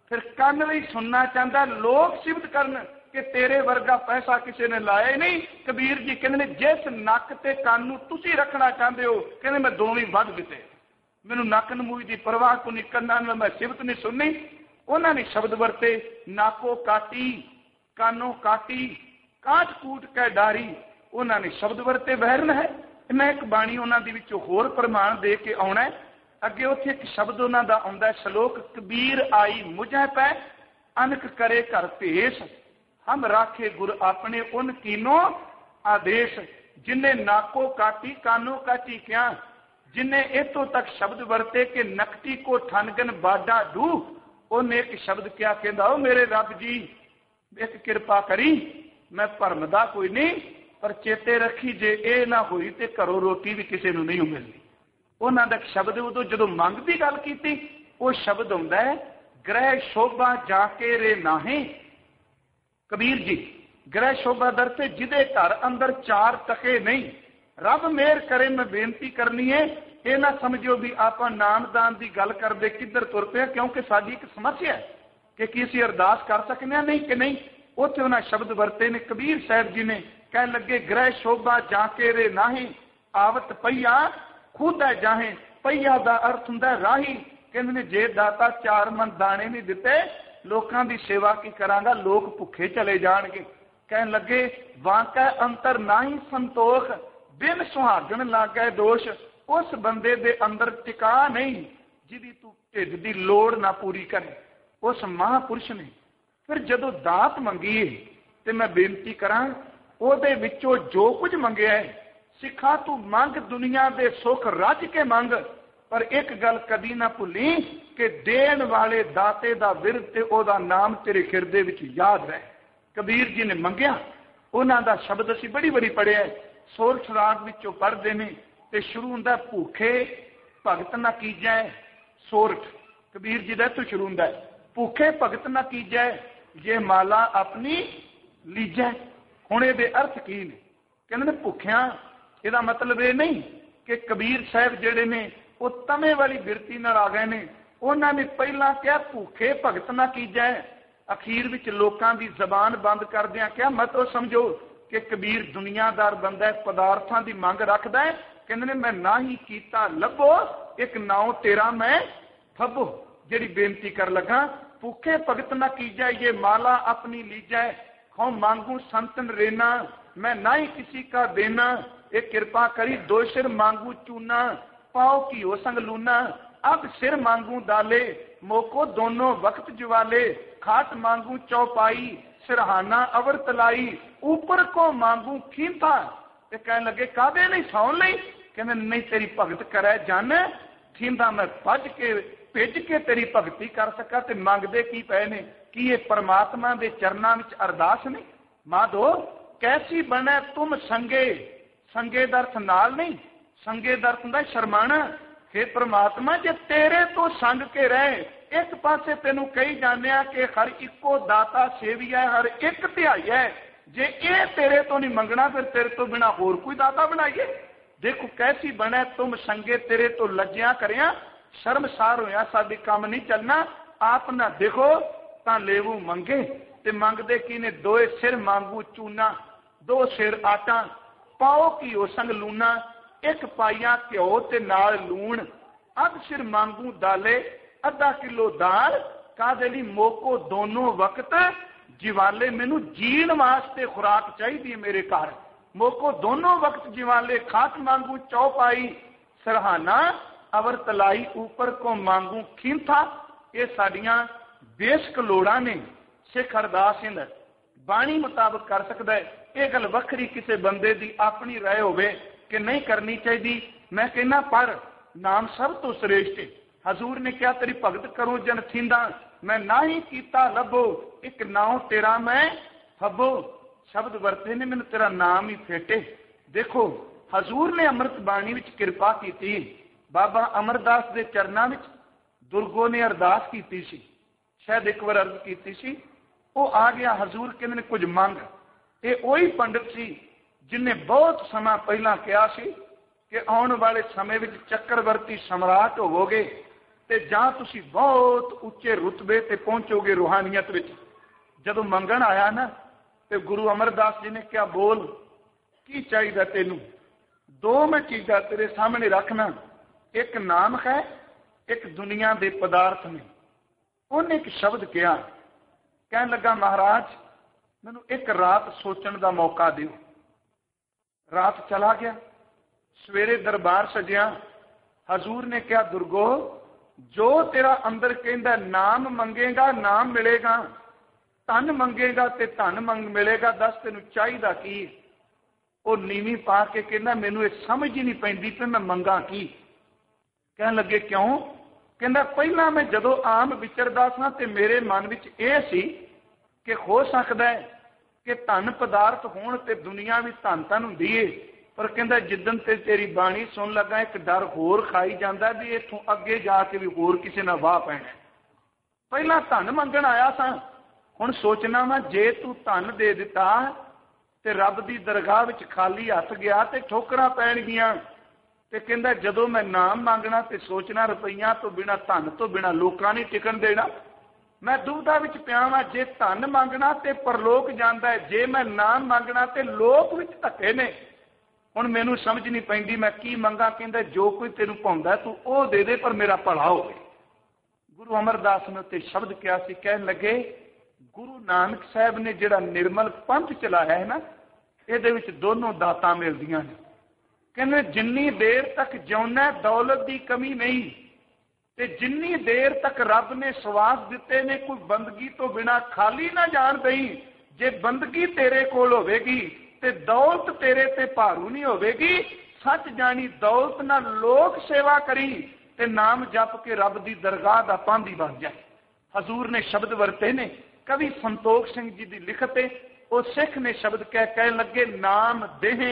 फिर कन भी सुनना चाहता, लोग सिफत करन कि तेरे वर्गा पैसा किसी ने लाया ही नहीं। कबीर जी कहते हैं जिस नक ते कान नूं तुसीं रखना चाहते हो, कहते मैं दोवें वध दिते, मैनूं नक नमूई की परवाह को नहीं, कन्नां नाल मैं सिफत नहीं सुननी। उन्होंने शब्द वरते नाको काटी, कानो काटी, काट कूट कै डारी, उन्होंने शब्द वरते वैरन है। मैं एक बाणी उन्होंने दी विचों होर प्रमाण दे के आउणा है। अगे उत्थे एक शब्द उन्हों का आउंदा है श्लोक, कबीर आई मुझे पै अनक करे घर भेस, हम राखे गुर अपने उन कीनो आदेश। जिन्हें नाको काटी कानो काटी क्या, जिन्हें इतों तक शब्द वरते कि नकटी को ठनगन बाडा डू, उन्हें एक शब्द क्या कहता, मेरे रब जी एक कृपा करी, मैं भरमदा कोई नहीं, पर चेते रखी जे ये ना हुई तो घरों रोटी भी किसी को नहीं मिलनी। उन्होंने शब्द उदों जो मंग की गल की, वो शब्द आउंदा है ग्रह शोभा जाके रे नाहे। कबीर जी ग्रह शोभा दरते जिदे घर अंदर चार टके नहीं, रब मेहर करे। मैं बेनती करनी है, ये ना समझो भी आप नामदान की गल करते किधर तुर पे, क्योंकि साडी एक समस्या है कि किसी अरदास कर सकने नहीं कि नहीं। उत्थे उन्हें शब्द वरते ने कबीर साहब जी ने, कह लगे ग्रह शोभा जाके रे नाहे, आवत पईया खुद है जाहे। पईया का अर्थ हुंदा राही। कहंदे ने जे दाता चार मन दाने नहीं दिते, लोगों की सेवा की करांगा, लोग भुखे चले जाणगे। कहन लगे वांका अंतर ना ही संतोख, बिन सुहागन लाग गए दोष, उस बंदे दे अंदर टिका नहीं जिहदी तू ढिड दी लोड़ ना पूरी करे। उस महापुरुष ने फिर जदों दात मंगी है ते मैं बेनती करां, ਉਹਦੇ ਵਿੱਚੋਂ जो कुछ मंगया है, सिखा तू मंग दुनिया दे सुख रज के मंग, पर एक गल कदी ना भुली कि देण वाले दाते दा विरद ते ओदा नाम तेरे हिरदे विच याद रहे। कबीर जी ने मंगया, उन्हां दा शब्द असीं बड़ी बड़ी पढ़िया है, सोरठ राग विचों पढ़दे ने ते शुरू हुंदा भूखे भगत ना कीजै सोरठ। कबीर जी दा तो शुरू हुंदा है भूखे भगत ना कीजै, जे माला अपनी लीजै। हुण इहदे अर्थ की ने, कहंदे ने भुखिया, ਇਹਦਾ मतलब ये नहीं कि कबीर साहब ਜਿਹੜੇ ने वो तमे वाली बिरती नाल आ गए ने। उन्होंने पहला क्या भूखे भगत ना कीजै, अखीर विच लोकां दी जबान बंद करदियां क्या मतलब समझो कि कबीर दुनियादार बंदा है, पदार्थां दी मंग रखदा है। कहंदे ने मैं ना ही कीता लभो, एक नाउ तेरा मैं फबो। जिहड़ी बेनती कर लगा, भूखे भगत ना कीजै, ये माला अपनी लीजै, खौ मांगू संतन रेना, मैं ना ही किसी का देना, एक कृपा करी दो सिर मांगू चूना, पाओ की हो संग लूना, अब सिर मांगू दाले, मोको दोनों वक्त ज्वाले, खाट मांगू चौपाई, सिरहाना अवर तलाई, ऊपर को मांगू खींता। ते कहने लगे कादे नहीं सौन लई, कहने नहीं तेरी भगत करे जन, खींदा मैं भज के भिज के तेरी भगती कर सका। ते मंगदे की पए ने, कि ये परमात्मा दे चरनां विच अरदास नहीं। माधो कैसी बने तुम संगे, संगे दर्थ नाल नहीं, संगे दर्थ हुंदा शर्माना। हे परमात्मा जे तेरे तो संग के रहे, एक पासे तेनू कही जाने कि हर इको दाता सेवी है, हर एक ध्याई है, जे ये तेरे तो नहीं मंगना फिर तेरे तो बिना होर कोई दाता बनाइए। देखो कैसी बने तुम संगे, तेरे तो लज्जिया करिया, शर्मसार होया साडी काम नहीं चलना। आप ना देखो तां लेवू मंगे, ते मंगदे की ने दोए सिर मांगू चूना, दो सिर आटा, पाओ की हो संग लूना, एक पाइया घ्यो ते नाल लूण, अध सिर मांगू दाले, अद्धा किलो दाल, कादे लई मोको दोनों वक्त जिवाले, मैनू जीण वास्ते खुराक चाहिए मेरे घर, मोको दोनों वक्त जिवाले, खाट मांगू चौपाई, सरहाना अवर तलाई, ऊपर को मांगू खींथा। ये साडियां बेशक लोड़ां ने। सिख अरदास इंद बाणी मुताबक कर सकता है, यह गल वखरी किसी बंदे की अपनी राय होवे कि नहीं करनी चाहिए। मैं कहना पर नाम सब तो श्रेष्ठ है। हजूर ने क्या तेरी भगत करो जन थींदा, मैं ना ही कीता लभो, एक नाउ तेरा मैं फबो। शब्द वरते ने मैंने तेरा नाम ही फेटे। देखो हजूर ने अमृत बाणी विच कृपा की। बाबा अमरदास के चरणों में दुर्गो ने अरदास की सी, शायद एक बार अर्ज की सी, वो आ गया हजूर कहते ने कुछ मंग। ये वही पंडित सी जिन्हें बहुत समय पहला कहा सी कि आने वाले समय में चक्रवर्ती सम्राट होवोगे, ਤੇ ਜਾਂ ਤੁਸੀਂ ਬਹੁਤ ਉੱਚੇ ਰੁਤਬੇ ਤੇ ਪਹੁੰਚੋਗੇ ਰੂਹਾਨੀਅਤ ਵਿੱਚ। ਜਦੋਂ ਮੰਗਣ ਆਇਆ ਨਾ ਤੇ ਗੁਰੂ ਅਮਰਦਾਸ ਜੀ ਨੇ ਕਿਹਾ, ਬੋਲ ਕੀ ਚਾਹੀਦਾ ਤੈਨੂੰ? ਦੋ ਮੈਂ ਚੀਜ਼ਾਂ ਤੇਰੇ ਸਾਹਮਣੇ ਰੱਖਣਾ, ਇੱਕ ਨਾਮ ਹੈ, ਇੱਕ ਦੁਨੀਆ ਦੇ ਪਦਾਰਥ ਨੇ। ਉਹਨੇ ਇੱਕ ਸ਼ਬਦ ਕਿਹਾ, ਕਹਿਣ ਲੱਗਾ, ਮਹਾਰਾਜ ਮੈਨੂੰ ਇੱਕ ਰਾਤ ਸੋਚਣ ਦਾ ਮੌਕਾ ਦਿਓ। ਰਾਤ ਚਲਾ ਗਿਆ, ਸਵੇਰੇ ਦਰਬਾਰ ਸਜਿਆ। ਹਜ਼ੂਰ ਨੇ ਕਿਹਾ, ਦੁਰਗੋ ਜੋ ਤੇਰਾ ਅੰਦਰ ਕਹਿੰਦਾ, ਨਾਮ ਮੰਗੇਗਾ ਨਾਮ ਮਿਲੇਗਾ, ਧਨ ਮੰਗੇਗਾ ਤੇ ਧਨ ਮਿਲੇਗਾ, ਦੱਸ ਤੈਨੂੰ ਚਾਹੀਦਾ ਕੀ? ਉਹ ਨੀਵੀਂ ਪਾ ਕੇ ਕਹਿੰਦਾ, ਮੈਨੂੰ ਇਹ ਸਮਝ ਹੀ ਨਹੀਂ ਪੈਂਦੀ ਕਿ ਮੈਂ ਮੰਗਾ ਕੀ। ਕਹਿਣ ਲੱਗੇ, ਕਿਉਂ? ਕਹਿੰਦਾ, ਪਹਿਲਾਂ ਮੈਂ ਜਦੋਂ ਆਮ ਵਿਚਰਦਾ ਸਾਂ ਤੇ ਮੇਰੇ ਮਨ ਵਿੱਚ ਇਹ ਸੀ ਕਿ ਹੋ ਸਕਦਾ ਹੈ ਕਿ ਧਨ ਪਦਾਰਥ ਹੋਣ ਤੇ ਦੁਨੀਆ ਵੀ ਧਨ ਹੁੰਦੀ ਏ, ਪਰ ਕਹਿੰਦਾ ਜਿੱਦਣ ਤੇ ਤੇਰੀ ਬਾਣੀ ਸੁਣ ਲੱਗਾ ਇੱਕ ਡਰ ਹੋਰ ਖਾਈ ਜਾਂਦਾ ਵੀ ਇੱਥੋਂ ਅੱਗੇ ਜਾ ਕੇ ਵੀ ਹੋਰ ਕਿਸੇ ਨਾਲ ਵਾਹ ਪੈਣਾ। ਪਹਿਲਾਂ ਧਨ ਮੰਗਣ ਆਇਆ ਸਾਂ, ਹੁਣ ਸੋਚਣਾ ਵਾ ਜੇ ਤੂੰ ਧਨ ਦੇ ਦਿੱਤਾ ਤੇ ਰੱਬ ਦੀ ਦਰਗਾਹ ਵਿੱਚ ਖਾਲੀ ਹੱਥ ਗਿਆ ਤੇ ਠੋਕਰਾਂ ਪੈਣਗੀਆਂ। ਤੇ ਕਹਿੰਦਾ ਜਦੋਂ ਮੈਂ ਨਾਮ ਮੰਗਣਾ ਤੇ ਸੋਚਣਾ ਰੁਪਈਆਂ ਤੋਂ ਬਿਨਾਂ, ਧਨ ਤੋਂ ਬਿਨਾਂ ਲੋਕਾਂ ਨੇ ਟਿਕਣ ਦੇਣਾ। ਮੈਂ ਦੁਬਿਧਾ ਵਿੱਚ ਪਿਆ ਵਾਂ, ਜੇ ਧਨ ਮੰਗਣਾ ਤੇ ਪਰਲੋਕ ਜਾਂਦਾ ਹੈ, ਜੇ ਮੈਂ ਨਾਮ ਮੰਗਣਾ ਤੇ ਲੋਕ ਵਿੱਚ ਧੱਕੇ ਨੇ। ਹੁਣ ਮੈਨੂੰ ਸਮਝ ਨਹੀਂ ਪੈਂਦੀ ਮੈਂ ਕੀ ਮੰਗਾ। ਕਹਿੰਦਾ, ਜੋ ਕੋਈ ਤੈਨੂੰ ਪਾਉਂਦਾ ਤੂੰ ਉਹ ਦੇ ਦੇ, ਪਰ ਮੇਰਾ ਭਲਾ ਹੋਵੇ। ਗੁਰੂ ਅਮਰਦਾਸ ਨੇ ਉੱਤੇ ਸ਼ਬਦ ਕਿਹਾ ਸੀ, ਕਹਿਣ ਲੱਗੇ, ਗੁਰੂ ਨਾਨਕ ਸਾਹਿਬ ਨੇ ਜਿਹੜਾ ਨਿਰਮਲ ਪੰਥ ਚਲਾਇਆ ਹੈ ਨਾ, ਇਹਦੇ ਵਿੱਚ ਦੋਨੋਂ ਦਾਤਾਂ ਮਿਲਦੀਆਂ ਨੇ। ਕਹਿੰਦੇ, ਜਿੰਨੀ ਦੇਰ ਤੱਕ ਜਿਉਣਾ ਦੌਲਤ ਦੀ ਕਮੀ ਨਹੀਂ, ਤੇ ਜਿੰਨੀ ਦੇਰ ਤੱਕ ਰੱਬ ਨੇ ਸਵਾਸ ਦਿੱਤੇ ਨੇ ਕੋਈ ਬੰਦਗੀ ਤੋਂ ਬਿਨਾਂ ਖਾਲੀ ਨਾ ਜਾਣ ਦਈ। ਜੇ ਬੰਦਗੀ ਤੇਰੇ ਕੋਲ ਹੋਵੇਗੀ ਤੇ ਦੌਲਤ ਤੇਰੇ ਤੇ ਭਾਰੂ ਨਹੀਂ ਹੋਵੇਗੀ। ਸੱਚ ਜਾਣੀ, ਦੌਲਤ ਨਾਲ ਲੋਕ ਸੇਵਾ ਕਰੀ ਤੇ ਨਾਮ ਜਪ ਕੇ ਰੱਬ ਦੀ ਦਰਗਾਹ ਦਾ ਪਾਂਧੀ ਬਣ ਜਾਏ। ਹਜ਼ੂਰ ਨੇ ਸ਼ਬਦ ਵਰਤੇ ਨੇ, ਕਵੀ ਸੰਤੋਖ ਸਿੰਘ ਜੀ ਦੀ ਲਿਖਤ ਹੈ। ਉਹ ਸਿੱਖ ਨੇ ਸ਼ਬਦ ਕਹਿਣ ਲੱਗੇ, ਨਾਮ ਦੇਹ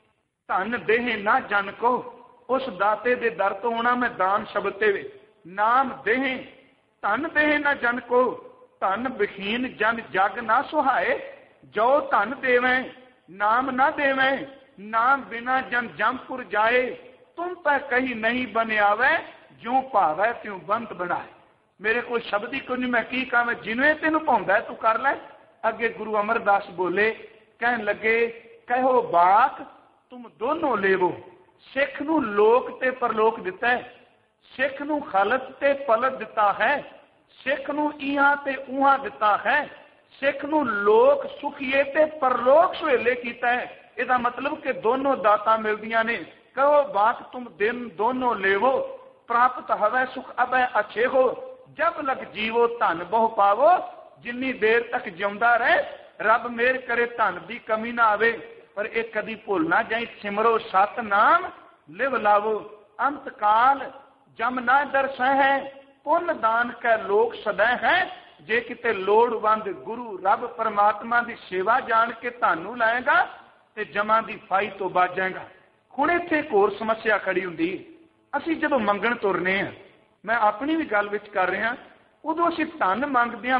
ਧਨ ਦੇਹ ਨਾ ਜਨ ਕੋ, ਉਸ ਦਾਤੇ ਦੇ ਦਰ ਤੋਂ ਆਉਣਾ ਮੈਂ ਦਾਨ ਸ਼ਬਦ ਤੇ ਵੇ। ਨਾਮ ਦੇਹ ਧਨ ਦੇਹ ਨਾ ਜਨ ਕੋ, ਧਨ ਬਖੀਨ ਜਨ ਜਗ ਨਾ ਸੁਹਾਏ। ਜੋ ਧਨ ਦੇਵੇਂ ਨਾਮ ਨਾ ਦੇਵੇਂ, ਨਾਮ ਬਿਨਾ ਜਨ ਜਮਪੁਰ ਜਾਏ। ਤੁਮ ਤਾਂ ਕਹੀ ਨਹੀਂ ਬਨਿਆਵੇ, ਜਿਉਂ ਭਾਵੈ ਤਿਉਂ ਬੰਤ ਬਣਾਏ। ਮੇਰੇ ਕੋਲ ਸ਼ਬਦ ਹੀ ਕੋਈ ਨਹੀਂ, ਮੈਂ ਕੀ ਕਹਾਂ? ਜਿਵੇਂ ਤੈਨੂੰ ਭਾਉਂਦਾ ਤੂੰ ਕਰ ਲੈ। ਅੱਗੇ ਗੁਰੂ ਅਮਰਦਾਸ ਬੋਲੇ, ਕਹਿਣ ਲੱਗੇ, ਕਹੋ ਬਾਕ ਤੁਮ ਦੋਨੋਂ ਲੇਵੋ। ਸਿੱਖ ਨੂੰ ਲੋਕ ਤੇ ਪਰਲੋਕ ਦਿੱਤਾ ਹੈ, ਸਿੱਖ ਨੂੰ ਖਲਤ ਤੇ ਪਲਟ ਦਿੱਤਾ ਹੈ, ਸਿੱਖ ਨੂੰ ਇਹਾਂ ਤੇ ਉਹਾਂ ਦਿੱਤਾ ਹੈ, ਸਿੱਖ ਨੂੰ ਲੋਕ ਸੁਖੀਏ ਤੇ ਪਰਲੋਕ ਸੁਹੇਲੇ ਕੀਤਾ ਹੈ। ਇਹਦਾ ਮਤਲਬ ਕਿ ਦੋਨੋਂ ਦਾਤਾਂ ਮਿਲਦੀਆਂ ਨੇ। ਕਹੋ ਬਾਕ ਤੁਮ ਦਿਨ ਦੋਨੋਂ ਲੇਵੋ, ਪ੍ਰਾਪਤ ਹਵੈ ਸੁਖ ਅਬੈ ਅਛੇ ਹੋ। ਜਬ ਲਗ ਜੀਵੋ ਧਨ ਬਹੁ ਪਾਵੋ, ਜਿੰਨੀ ਦੇਰ ਤੱਕ ਜਿਉਂਦਾ ਰਹੇ ਰੱਬ ਮਿਹਰ ਕਰੇ ਧਨ ਦੀ ਕਮੀ ਨਾ ਆਵੇ। ਪਰ ਇਹ ਕਦੀ ਭੁੱਲ ਨਾ ਜਾਈ, ਸਿਮਰੋ ਸਤਨਾਮ ਲਿਵ ਲਾਵੋ। ਅੰਤ ਕਾਲ ਜਮ ਨਾ ਦਰਸੈ ਹੈ, ਪੁੰਨ ਦਾਨ ਕੈ ਲੋਕ ਸਦਾ ਹੈ। ਜੇ ਕਿਤੇ ਲੋੜਵੰਦ ਗੁਰੂ ਰੱਬ ਪਰਮਾਤਮਾ ਦੀ ਸੇਵਾ ਜਾਣ ਕੇ ਤੁਹਾਨੂੰ ਲਾਏਗਾ ਤੇ ਜਮਾਂ ਦੀ ਫਾਈ ਤੋਂ ਬਚ ਜਾਏਗਾ। ਹੁਣ ਇੱਥੇ ਇੱਕ ਹੋਰ ਸਮੱਸਿਆ ਖੜੀ ਹੁੰਦੀ। ਅਸੀਂ ਜਦੋਂ ਮੰਗਣ ਤੁਰਨੇ ਆ, ਮੈਂ ਆਪਣੀ ਵੀ ਗੱਲ ਵਿੱਚ ਕਰ ਰਿਹਾ, ਉਦੋਂ ਅਸੀਂ ਧਨ ਮੰਗਦਿਆਂ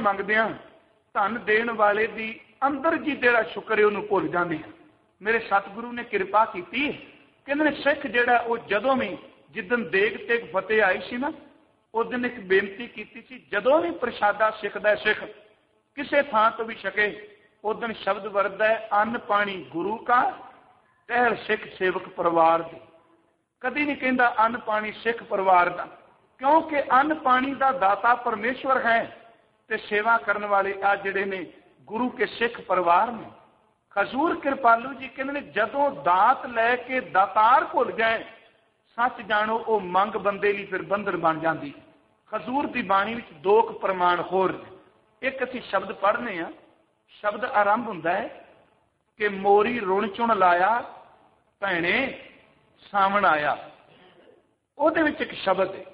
ਧਨ ਦੇਣ ਵਾਲੇ ਦੀ ਅੰਦਰ ਜੀ ਜਿਹੜਾ ਸ਼ੁਕਰ ਹੈ ਉਹਨੂੰ ਭੁੱਲ ਜਾਂਦੇ ਹਾਂ। ਮੇਰੇ ਸਤਿਗੁਰੂ ਨੇ ਕਿਰਪਾ ਕੀਤੀ, ਕਹਿੰਦੇ ਨੇ ਸਿੱਖ ਜਿਹੜਾ ਉਹ ਜਦੋਂ ਵੀ ਜਿੱਦਣ ਦੇਗ ਤੇ ਫਤਿਹ ਆਈ ਸੀ ਨਾ, ਉਸ ਦਿਨ ਇੱਕ ਬੇਨਤੀ ਕੀਤੀ ਸੀ, ਜਦੋਂ ਵੀ ਪ੍ਰਸ਼ਾਦਾ ਸਿੱਖਦਾ ਸਿੱਖ ਕਿਸੇ ਥਾਂ ਤੋਂ ਵੀ ਛਕੇ, ਉਸ ਦਿਨ ਸ਼ਬਦ ਵਰਤਦਾ ਹੈ, ਅੰਨ ਪਾਣੀ ਗੁਰੂ ਕਾ ਟਹਿਲ ਸਿੱਖ ਸੇਵਕ ਪਰਿਵਾਰ ਦੀ। ਕਦੀ ਨਹੀਂ ਕਹਿੰਦਾ ਅੰਨ ਪਾਣੀ ਸਿੱਖ ਪਰਿਵਾਰ ਦਾ, ਕਿਉਂਕਿ ਅੰਨ ਪਾਣੀ ਦਾ ਦਾਤਾ ਪਰਮੇਸ਼ਵਰ ਹੈ ਤੇ ਸੇਵਾ ਕਰਨ ਵਾਲੇ ਆ ਜਿਹੜੇ ਨੇ ਗੁਰੂ ਕੇ ਸਿੱਖ ਪਰਿਵਾਰ ਨੇ। ਹਜ਼ੂਰ ਕਿਰਪਾਲੂ ਜੀ ਕਹਿੰਦੇ ਨੇ, ਜਦੋਂ ਦਾਤ ਲੈ ਕੇ ਦਾਤਾਰ ਭੁੱਲ ਗਏ, ਸੱਚ ਜਾਣੋ ਉਹ ਮੰਗ ਬੰਦੇ ਲਈ ਫਿਰ ਬੰਧਨ ਬਣ ਜਾਂਦੀ। ਹਜ਼ੂਰ ਦੀ ਬਾਣੀ ਵਿੱਚ ਦੋ ਕੁ ਪ੍ਰਮਾਣ ਹੋਰ ਨੇ। ਇੱਕ ਅਸੀਂ ਸ਼ਬਦ ਪੜ੍ਹਨੇ ਆ, ਸ਼ਬਦ ਆਰੰਭ ਹੁੰਦਾ ਹੈ ਕਿ ਮੋਰੀ ਰੁਣ ਚੁਣ ਲਾਇਆ ਭੈਣੇ ਸਾਵਣ ਆਇਆ। ਉਹਦੇ ਵਿੱਚ ਇੱਕ ਸ਼ਬਦ ਹੈ,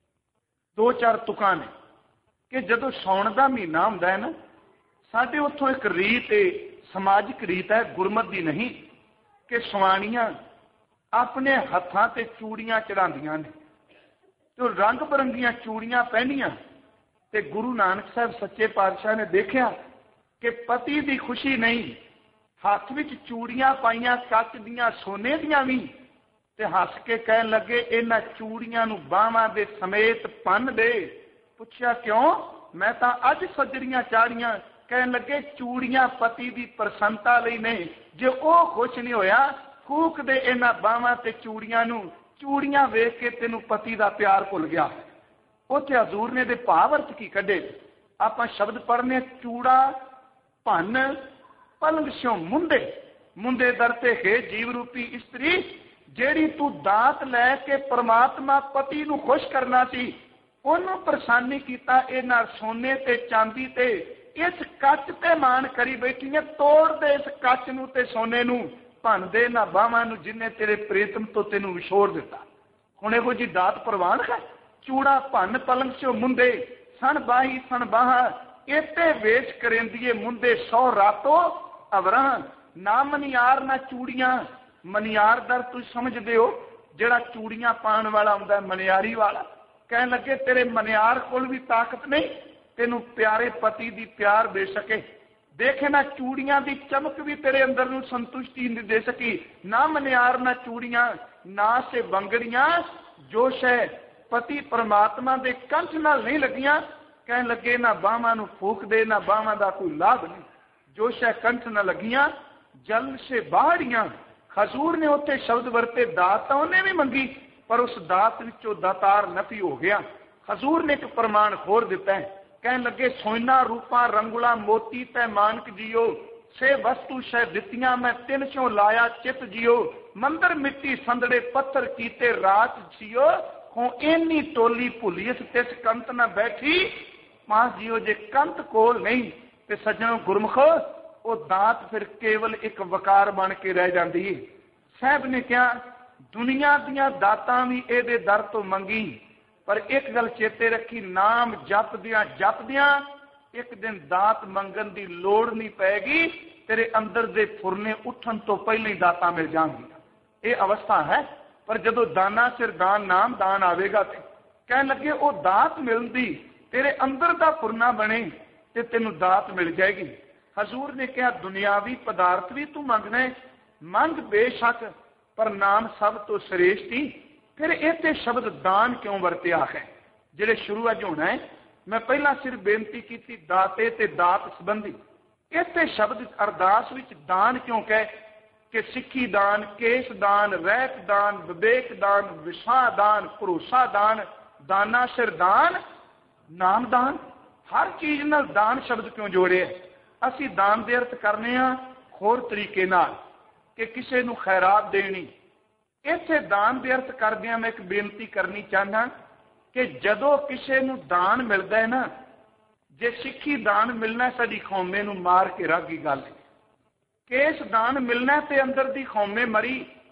ਦੋ ਚਾਰ ਤੁਕਾਂ ਨੇ ਕਿ ਜਦੋਂ ਸਾਉਣ ਦਾ ਮਹੀਨਾ ਹੁੰਦਾ ਹੈ ਨਾ, ਸਾਡੇ ਉੱਥੋਂ ਇੱਕ ਰੀਤ ਹੈ, ਸਮਾਜਿਕ ਰੀਤ ਹੈ, ਗੁਰਮਤ ਦੀ ਨਹੀਂ, ਕਿ ਸਵਾਣੀਆਂ ਆਪਣੇ ਹੱਥਾਂ ਤੇ ਚੂੜੀਆਂ ਚੜਾਉਂਦੀਆਂ ਨੇ ਤੇ ਰੰਗ ਬਰੰਗੀਆਂ ਚੂੜੀਆਂ ਪਹਿਨੀਆਂ। ਤੇ ਗੁਰੂ ਨਾਨਕ ਸਾਹਿਬ ਸੱਚੇ ਪਾਤਸ਼ਾਹ ਨੇ ਦੇਖਿਆ ਕਿ ਪਤੀ ਦੀ ਖੁਸ਼ੀ ਨਹੀਂ, ਹੱਥ ਵਿੱਚ ਚੂੜੀਆਂ ਪਾਈਆਂ ਕੱਚ ਦੀਆਂ ਸੋਨੇ ਦੀਆਂ ਵੀ, ਤੇ हस के कहन लगे इन्हां चूड़ियां नूं बाहां दे समेत भन्न दे। पुछया क्यों? मैं तां अज सजरियां चाड़ियां। कहन लगे चूड़ियां पति की प्रसन्नता लई ने, जे वो खुश नहीं होया फूक दे इन्हां बाहां ते चूड़ियां नूं, चूड़ियां वेख के तेनू पति का प्यार भुल गया। उत्थे हजूर ने दे भाव अर्थ की कढे। आपां शब्द पढ़ने चूड़ा भन पलंग स्यों मुंदे, मुंदे दर ते हे जीव रूपी इस्त्री, जेड़ी तू दात लैके परमात्मा पति नूं खुश करना सी, ओनू प्रसन्न नहीं कीता। इन्हां सोने ते चांदी ते इस कच ते मान करी बैठी है। तोड़ दे इस कच नूं ते सोने नूं, भन दे इन्हां बाहां नूं जिन्ने तेरे प्रीतम तो तेनू विछोड़ दिता। हुण इहो जी दात प्रवान है। चूड़ा भन पलंग स्यों मुंदे, सन बाही सन बाहा, इते वेश करेंदिए मुंदे 100 रातों अवरां। ना मनियार ना चूड़ियां। मनियार दर तुम समझदे हो जिहड़ा चूड़ियां पाण वाला हुंदा, मनियारी वाला। कहन लगे तेरे मनियार कोल भी ताकत नहीं तेनू प्यारे पति दी प्यार दे सके। देखे ना चूड़ियां दी चमक भी तेरे अंदर नूं संतुष्टि नहीं दे सकी। ना मनियार ना चूड़ियां ना से बंगड़ियां, जो शै पति परमात्मा दे कंठ नाल नहीं लगियां। कहन लगे ना बाहां नूं फूक दे, ना बाहां दा कोई लाभ नहीं। जो शै कंठ न लगियां जल से बाहरियां। हजूर ने उत्थे शब्द वरते दात तां उन्हें भी मंगी, पर उस दात विचों दातार नफी हो गया। हजूर ने एक प्रमाण होर दिता है। कहन लगे सोना रूपा रंगुला मोती तै मानक जियो, से वस्तु शै दित्तियां मैं तिन स्यों लाया चित जियो। मंदिर मिट्टी संदड़े पत्थर कीते रात जियो, हों इन्नी टोली भुलियस तिस कंत न बैठी। मां जियो जे कंत कोल नहीं ते सज्जणों गुरमुखो वो दात फिर केवल एक वकार बन के रह जाती है। साहब ने कहा दुनिया दियां दातां भी इहदे दर तो मंगी, पर एक गल चेते रखी, नाम जपदियां एक दिन दात मंगन की लोड़ नहीं पैगी। तेरे अंदर दे फुरने उठन तो पहले ही दातां मिल जाएंगियां। ये अवस्था है। पर जदों दाना सिर दान नाम दान आवेगा ते कहन लगे वो दात मिलदी तेरे अंदर दा फुरना बने ते तेनू दात मिल जाएगी। हजूर ने कहा दुनियावी पदार्थ भी तू मंगना है, मंग बेशक, पर नाम सब तो श्रेष्ठ ही। फिर इत्थे शब्द दान क्यों वरतिया है? जिहड़े शुरू अज होना है, मैं पहला सिर्फ बेनती की दाते ते दात संबंधी। इत्थे शब्द अरदास विच दान क्यों कहे कि सिक्खी दान, केस दान, रहत दान, विवेक दान, विसाह दान, भरोसा दान, दाना सिर दान, नाम दान, हर चीज नाल दान शब्द क्यों जोड़े? असी दान दे अर्थ करने होर तरीके नाल कि किसी नूं खैरात देनी। इत्थे दान दे अर्थ करदिआं मैं एक बेनती करनी चाहना कि जदों किसी नूं दान मिलदा है ना, जे सिੱਖੀ दान मिलना साडी कौमे नूं मार के रागी गल है। केस दान मिलना ते अंदर दी कौमे मरी।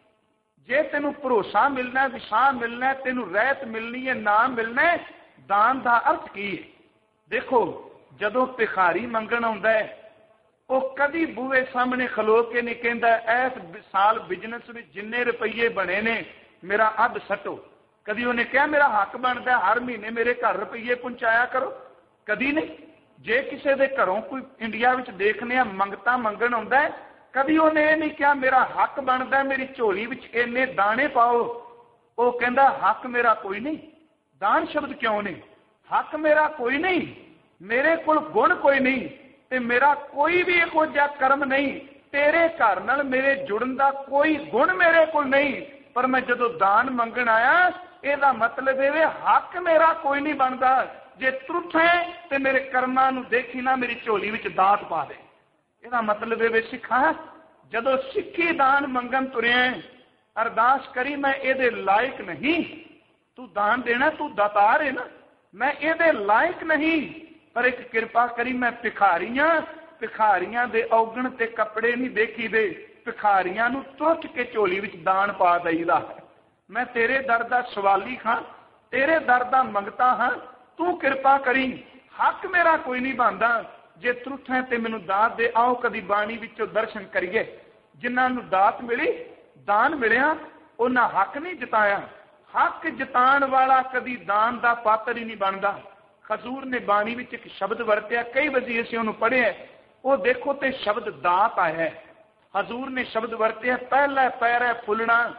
जे तेनू भरोसा मिलना, विसाह मिलना, तेनू रहत मिलनी है, नाम मिलना है, दान का अर्थ की है? देखो जदों भिखारी मंगण आउंदा है वो कदी बूहे सामने खलो के नहीं कहता इस साल बिजनेस में जिन्ने रुपये बने ने मेरा अध सटो। कदी उन्हें कहा मेरा हक बनता हर महीने मेरे घर रुपये पहुंचाया करो, कदी नहीं। जे किसी के घरों कोई इंडिया में देखने मंगता मंगण आउंदा है, कदी उन्हें यह नहीं कहा मेरा हक बनता मेरी झोली में इन्ने दाने पाओ। वो कहता हक मेरा कोई नहीं। दान शब्द क्यों नहीं? हक मेरा कोई नहीं, मेरे कोल गुण कोई नहीं, ते मेरा कोई भी इहो जिहा कर्म नहीं, तेरे घर नाल मेरे जुड़न का कोई गुण मेरे कोल नहीं, पर मैं जदों दान मंगण आया ਇਹਦਾ मतलब ਇਹ हक मेरा कोई नहीं बनता। जे त्रुट है तो मेरे कर्मां नूं देखी ना मेरी झोली विच दात पा दे। ਇਹਦਾ मतलब ਇਹ सिखा जदों सिੱਖੀ दान मंगन तुरिया अरदास करी मैं ये लायक नहीं, तू दान देना, तू दातार है ना, मैं ये लायक नहीं, पर एक कृपा करी मैं भिखारियां भिखारियां दे औगण ते कपड़े नहीं देखी दे, भिखारियां नूं तुरट के झोली विच दान पा दईदा है। मैं तेरे दर दा सवाली हाँ, तेरे दर दा मंगता हाँ, तू कृपा करी। हक मेरा कोई नहीं बनता। जे त्रुट है तो मैनू दात दे। आओ कदी बाणी विचों दर्शन करिए। जिन्हां नूं दात मिली, दान मिलिया, उन्हां हक नहीं जताया। हक जताण वाला कदी दान दा पात्र ही नहीं बनता। हजूर ने बाणी विच एक शब्द वरतिया, कई वजी असीं उहनूं पढ़िआ, वो देखो ते शब्द दात आया है। हजूर ने शब्द वरतिया, पहला पैर फुलना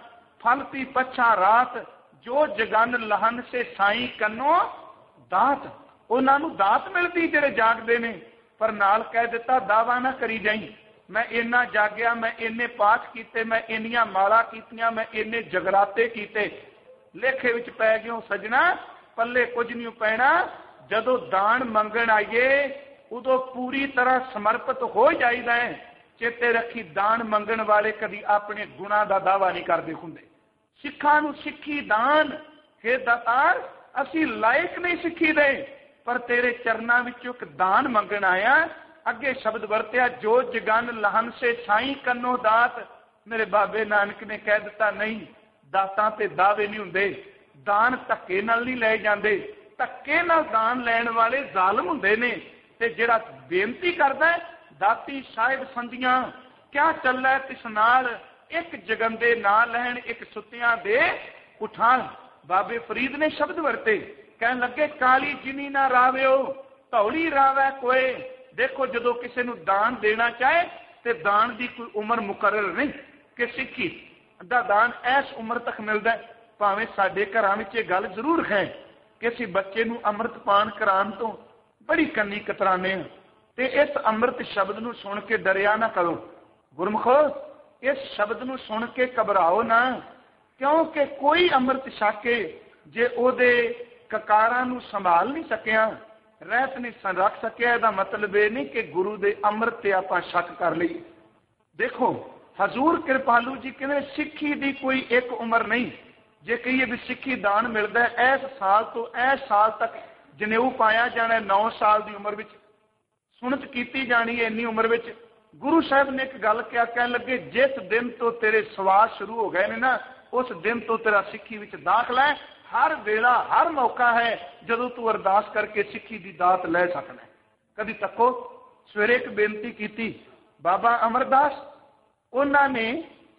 फलती पच्छा रात जो जगन लहन से साई कन्नो दात। उन्होंने दात मिलती जेडे जागते ने, पर नाल कह दिता दावा ना करी जाई, मैं इन्ना जागया, मैं इन्ने पाठ किए, मैं इन्नियां माला कीतियां, मैं इन्ने जगराते किए, लेखे विच पै गयो सजना, पल्ले कुछ नहीं पैना। जदों दान मंगण आईए उदों पूरी तरह समर्पित हो जाइदा है। चेते रखी, दान मंगण वाले कभी अपने गुणा का दावा नहीं करते हुंदे। सिखां नूं सिक्खी दान, हे दातार असी लायक नहीं सिक्खी दे, पर तेरे चरनां विचों एक दान मंगण आया। अगे शब्द वरत्या जो जगन लहन से साई कन्नो दात। मेरे बाबे नानक ने कह दिता नहीं, दातां ते दावे नहीं हुंदे, दान धक्के नाल नहीं ले जांदे, धक्के नाल दान लैण वाले जालम हुंदे ने। ते जिहड़ा बेनती करदा है दाती साहिब संधियां क्या चलै तिस नाल, एक जगंदे ना लैण एक सुत्तियां दे उठाण। बाबे फरीद ने शब्द वरते, कहन लगे काली जिनी ना राविओ धौली रावै कोए। देखो जदों किसी नूं दान देना चाहे तो दान की कोई उम्र मुकर्रर नहीं कि सिक्खी दा दान इस उम्र तक मिलता है। भावें साडे घरां विच इह गल जरूर है कि असीं बच्चे नूं अमृत पान कराउण तो बड़ी कन्नी कतराने हैं, ते इस अमृत शब्द नूं सुन के डरिया ना करो। गुरमुखो इस शब्द नूं सुन के घबराओ ना, क्योंकि कोई अमृत छक के जे ओदे ककारां नूं संभाल नहीं सकिया, रहत नहीं रख सकिया, इसदा मतलब यह नहीं कि गुरु दे अमृत ते आपां शक कर लईए। देखो हजूर कृपालू जी कहते सिक्खी दी कोई एक उम्र नहीं। जे कहिए भी सिक्खी दान मिलता है इस साल तो इस साल तक जनेऊ पाया जाना, 9 साल की उम्र विच सुनत की जानी है, इन्नी उम्र विच। गुरु साहब ने एक गल क्या कह लगे, जिस दिन तो तेरे सवाल शुरू हो गए ने ना, उस दिन तो तेरा सिक्खी विच दाखला है। हर वेला हर मौका है जदों तू अरदास करके सिक्खी की दात ले सकना है। कभी तको सवेरे एक बेनती की, बाबा अमरदास उन्होंने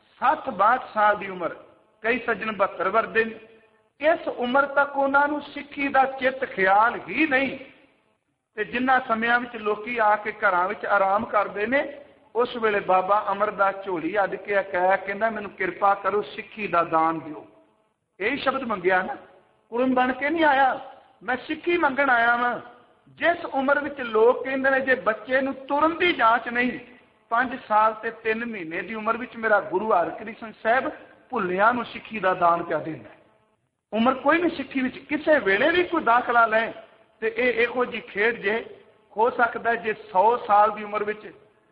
60-62 साल की उम्र, कई सज्जन 72 वर्षे ने, इस उम्र तक उन्होंने सिक्खी का चित ख्याल ही नहीं। ते जिन्ना समयां विच लोकी आके घरां विच आराम करते हैं, उस वेले बाबा अमरदास झोली अड्ड के कहता मैनूं किरपा करो सिक्खी का दान दिओ। यही शब्द मंगिया ना, कुरम बन के नहीं आया, मैं सिक्खी मंगण आया वां। जिस उम्र विच लोग कहंदे ने जे बच्चे नूं तुरन दी जांच नहीं, 5 साल ते 3 महीने की उम्र विच मेरा गुरु हरकृष्ण साहब भुल्लियां नूं सिक्खी का दान पिया दिंदा। उम्र कोई नहीं सिक्खी विच किसे वेले भी कोई दाखला लै ते इहो जी खेड जे हो सकदा जे 100 साल की उम्र विच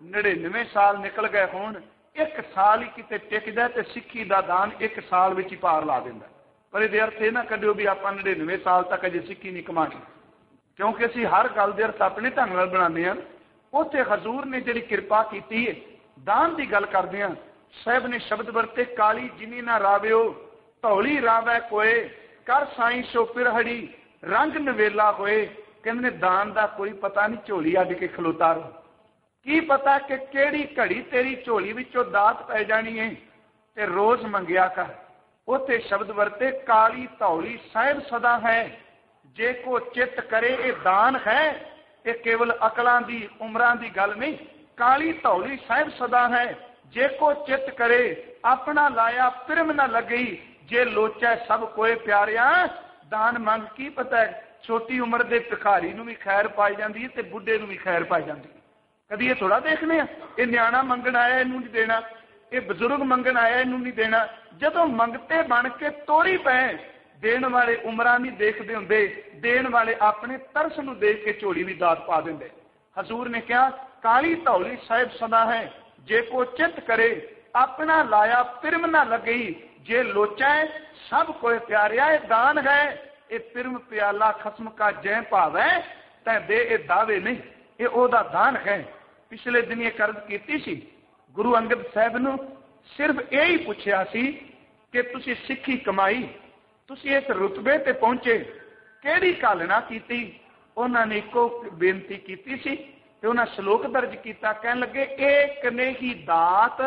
99 साल निकल गए होण, 1 साल ही किते टिक जाए ते सिक्खी का दान 1 साल विच ही पार ला दिंदा। पर ये अर्थ ये ना कढ़िओ भी आप 99 साल तक अजे सिक्खी नहीं कमानी, क्योंकि असीं हर गल दे अर्थ अपने ढंग नाल बनाने हैं। उत्थे हजूर ने जिहड़ी किरपा कीती है दान की गल करदे हां, साहब ने शब्द वरते काली जिनी ना राविओ धौली रावै कोए, कर साई सो पिरहड़ी रंग नवेला होए। कहंदे दान का कोई पता नहीं, झोली अड्ड के खलोता रहो, की पता कि केड़ी घड़ी तेरी झोली विचों दात पै जानी है, ते रोज मंगिया कर। उत्थे शब्द वरते काली धौली साहिब सदा है, जे को चित करे ये दान है। ये केवल अकलां दी उमरां दी गल नहीं, काली धौली साहिब सदा है, जे को चित करे अपना लाया पिरम न लगई, जे लोचा सब कोई प्यारिया। दान मंग की पता है छोटी उम्र के भिखारी नूं भी खैर पाई जाती है, बुढ़े नूं भी खैर पाई जाती है। कभी ये थोड़ा देखने ये न्याणा मंगण आया इनू नहीं देना, ये बजुर्ग मंगण आया इनू नहीं देना। जदों मंगते बन के तोरी पै, देण वाले उमरां नहीं देखते हुंदे, देण वाले अपने तरस नूं देख के झोली भी दात पा दिंदे। हजूर ने कहा काली धौली साहिब सदा है, जे को चित करे अपना लाया पिरम ना लगई, जे लोचाए सब कोई प्यारिया। ये दान है, ये पिरम प्याला खसम का जय भाव है, तै दे ये दावे नहीं, ये ओदा दान है। पिछले दिन ये कर्ज कीती सी, गुरु अंगद साहब नूं सिर्फ यही पुछया सी कि तुसी सिक्खी कमाई, तुसी इस रुतबे ते पहुंचे, केड़ी घालना कीती। उन्होंने इको बेनती कीती सी ते उन्हां श्लोक दर्ज किया, कहन लगे एक ने ही दात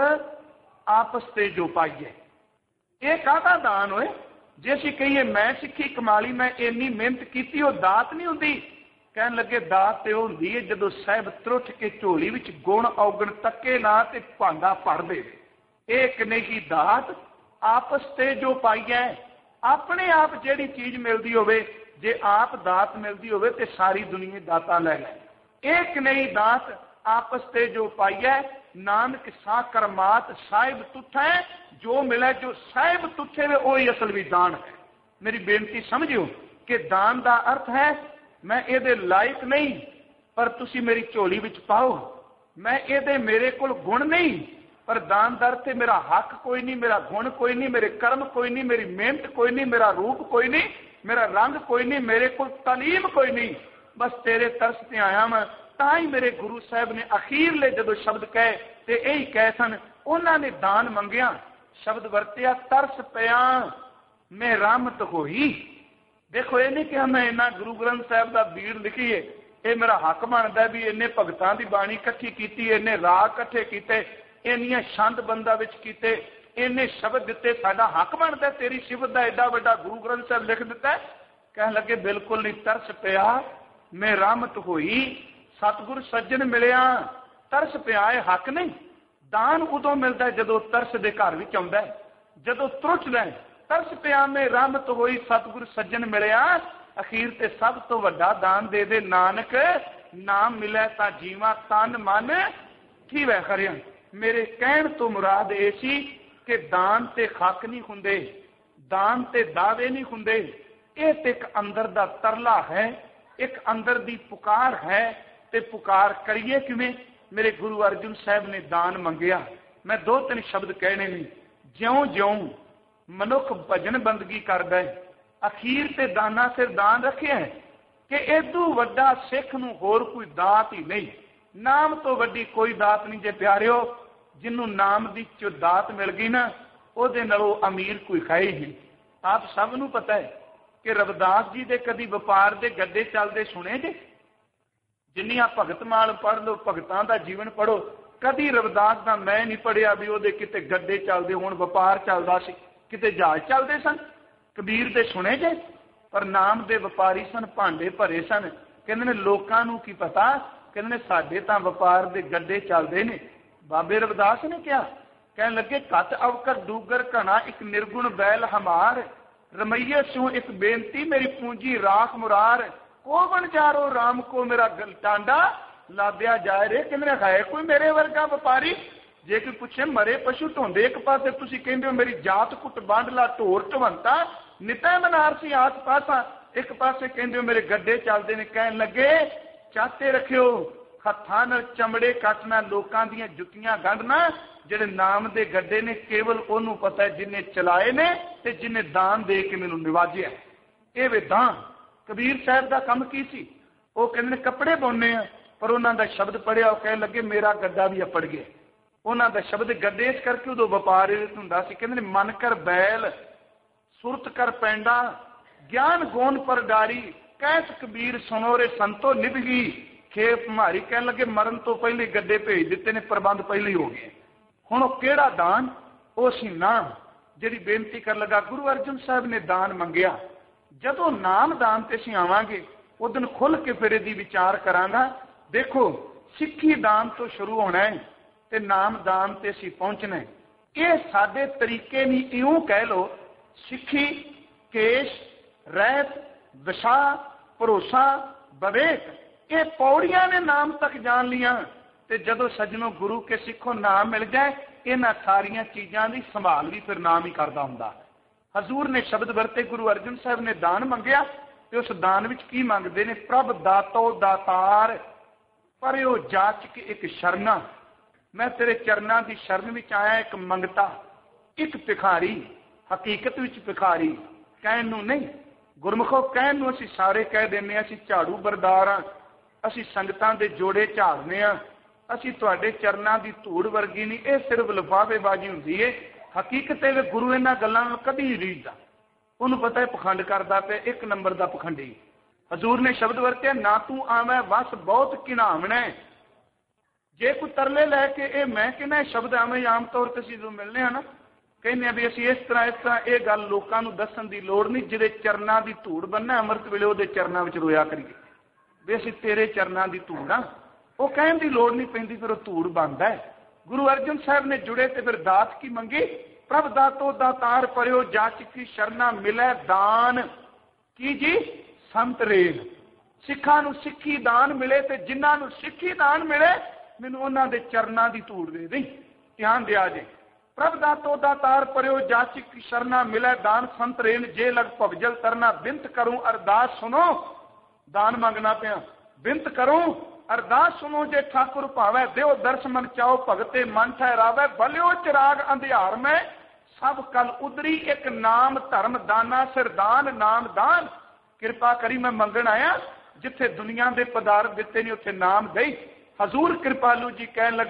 आपस ते जो पाईए। ये काहदा दान होए, जे असीं कहिए मैं सिक्खी कमा ली, मैं इन्नी मेहनत की, वो दात नहीं हुंदी। कहन लगे दात ते हुंदी है जदों साहिब त्रुठ के झोली विच गुण औगण तके ना ते भांडा भर दे। एक ने ही दात आपस ते जो पाईए, अपने आप जिहड़ी चीज मिलती होवे, जे आप दात मिलती होवे ते सारी दुनिया दाता ले लै। एक नहीं दात आपस ते जो पाईए, नानक सा करमात साहिब तुठै, जो मिले जो साहिब तुठे वे वही असल भी दान है। मेरी बेनती समझियो कि दान का अर्थ है मैं ये लायक नहीं, पर तुसी मेरी झोली विच पाओ, मैं ये मेरे कोल गुण नहीं, पर दान दर से मेरा हक कोई नहीं, मेरा गुण कोई नहीं, मेरे कर्म कोई नहीं, मेरी मेहनत कोई नहीं, मेरा रूप कोई नहीं, मेरा रंग कोई नहीं, मेरे को तालीम कोई नहीं, बस तेरे तरस ते आया मैं। तां ही मेरे गुरु साहब ने अखीरले जदों शब्द कहे ते यही कहे सन, उन्होंने दान मंगिया, शब्द वरतिया तरस पिया मैं रहमत होई। देखो ये नहीं कि मैं इन्ना गुरु ग्रंथ साहब का बीड़ लिखीए, ये मेरा हक बनता भी इन्ने भगतां की बाणी इकट्ठी की, इन्ने राग इकट्ठे किए, इन्नियां छंद बंदा विच कीते, इन्ने शब्द दिते, साडा हक बनता तेरी सिफत का एडा वड्डा गुरु ग्रंथ साहब लिख दिता है। कह लगे बिल्कुल नहीं, तरस पिया मैं रहमत होई, सतगुर सज्जन मिलिया, तरस पिया है हक नहीं। दान उदों मिलता है जदों तरस दे घर विच आउंदा है, जदों त्रुटदा है, तरस पिया में रहमत होई, सतगुर सज्जन मिलिया, अखीर ते सब तो वड्डा दान दे दे नानक, नाम मिले तां जीवा तन मन ठीवै खरिया। मेरे कहण तो मुराद ये सी कि दान ते हक नहीं हुंदे, दान ते दावे नहीं हुंदे, ये ते एक अंदर दा तरला है, एक अंदर दी पुकार है, ते पुकार करिए किवें। मेरे गुरु अर्जुन साहब ने दान मंगिया, मैं दो तीन शब्द कहने नहीं, ज्यों ज्यों मनुख भजन बंदगी करदा है, अखीर ते दाना सिर दान रखे है कि इदू वड्डा सिख नूं होर कोई दात ही नहीं। नाम तो वड्डी कोई दात नहीं जे प्यारिओ, जिन्हों नाम दी जो दात मिल गई ना, उहदे नालों अमीर कोई है ही नहीं। आप सब नूं पता है कि रविदास जी दे कदी व्यापार दे गड्डे चलते सुने जे? जिन्नियां भगत माल पढ़ लो, भगतां दा जीवन पढ़ो, कदी रविदास दा मैं नहीं पढ़िया भी उहदे किते गड्डे चलते होण, व्यापार चलदा सी, किते जहाज चलते सन। कबीर दे सुने जे? पर नाम दे व्यापारी सन, भांडे भरे सन। कहंदे ने लोकां नूं की पता, कहंदे ने साडे तां व्यापार दे गड्डे चलदे ने। बाबे रविदास ने क्या कहन लगे, घट अवकर डूगर घना एक निर्गुण बैल हमार, रमैये स्यों एक बेनती मेरी पूंजी राख मुरार, को बन जारो राम को मेरा टांडा लाद्या जाए रे। कहंदे है कोई मेरे वर्गा व्यापारी? जे कोई पूछे मरे पशु ढोंदे एक पासे, तुसीं कहंदे हो मेरी जात कुट बांड ला ढोर ढवंता, निता बनारसी आस पासा, एक पासे कहंदे हो मेरे गड्डे चलदे ने। कहन लगे चाते रखियो हत्थां नाल चमड़े कटना, लोकां दीयां जुत्तियां गंढना, जिहड़े नाम दे गड्डे ने केवल ओनू पता है जिन्हें चलाए ने ते जिन्हें दान दे के मैनूं निवाजिया। ये वे दान। कबीर साहब का काम की सी? वो कहंदे ने कपड़े बुनने आ, पर उन्हां दा शब्द पढ़िया, वो कहन लगे मेरा गड्डा भी अपड़ गया। उन्हां दा शब्द गड्डे इस करके उदों व्यापार हुंदा सी। कहंदे ने मन कर बैल सुरत कर पैंडा, ज्ञान गोन पर डारी, कैस कबीर सुनो रे संतो निभगी, खेप मारी। कहन लगे मरन तो पहले गड्डे भेज दिते ने, प्रबंध पहले ही हो गए। हुण ओह किहड़ा दान? ओह सी नाम। जिहड़ी बेनती कर लगा, गुरु अर्जुन साहब ने दान मंगिया। जदों नाम दान ते असीं आवांगे उस दिन खुल के फिर इहदी विचार करांगा। देखो सिੱਖੀ दान तो शुरू होना है ते नाम दान ते असीं पहुंचना है। ये साडे तरीके नहीं, इउं कह लो सिੱਖੀ केश रहत विशा भरोसा विवेक, ये पौड़ियां ने नाम तक जान लिया। ते जदों सज्जनों गुरु के सिखों नाम मिल जाए, इन्हां सारियां चीज़ां दी संभाल भी फिर नाम ही करदा हुंदा। हजूर ने शब्द वरते, गुरु अर्जुन साहब ने दान मंगिया, ते उस दान विच की मंगदे ने? प्रभ दातो दातार, पर ओ जाचक एक शरणा। मैं तेरे चरनां दी शरण विच आया, एक मंगता, एक भिखारी, हकीकत विच भिखारी कहण नूं नहीं। गुरमुखो कहण नूं असीं सारे कह दिंदे हां, असीं झाड़ू बरदार हां, असीं संगतां दे जोड़े झाड़ने हां, असीं तुहाडे चरनां दी धूड़ वर्गी नहीं। ये सिर्फ लिफाफेबाजी हुंदी है। हकीकत है गुरु इन्हां गल्लां नाल कदी नहीं रीझदा। उन्होंने पता है पखंड करदा पिया, एक नंबर का पखंडी। हजूर ने शब्द वरत्या, ना तू आवे वस बहुत घिनावना। जे कोई तरले लैके ये मैं कहना शब्द आवे, आम तौर पर असीं मिलने हैं ना, कहने भी असीं इस तरह ये गल लोकां नूं दस्सण दी लोड़ नहीं। जिहदे चरनां दी धूड़ बन्ना अमृत वेले उहदे चरनां विच रोया करिए भी असीं तेरे चरनां दी धूड़ आ, वो कहण दी लोड़ नहीं पैंदी, फिर वो धूड़ बनदा है। गुरु अर्जन साहब ने जुड़े तो फिर दात की मंगी, प्रभ दातो दातार परियो जाच की शरणा मिले दान की जी संत रेल। सिखां नूं सिੱਖੀ दान मिले ते जिन्हां नूं सिੱਖੀ दान मिले मैनूं उन्हां दे चरनां दी धूड़ दे दई। ध्यान दिया जे प्रभ दातो दातार परियो जाच की शरणा मिले दान संत रेल जे लग भवजल तरना बिनत करूं अरदास सुनो। दान मंगना पिया बिनत करूं अरदास सुनो जे ठाकुर भावै देव दर्श मन चाओ भगते मन ठहरावै भलियो चिराग अंधियार में सब कल उदरी एक नाम धर्म दाना सिरदान नाम दान। कृपा करी मैं मंगण आया जिथे दुनिया के पदार्थ दिते नहीं उत्थे नाम दई। हजूर कृपालू जी कहन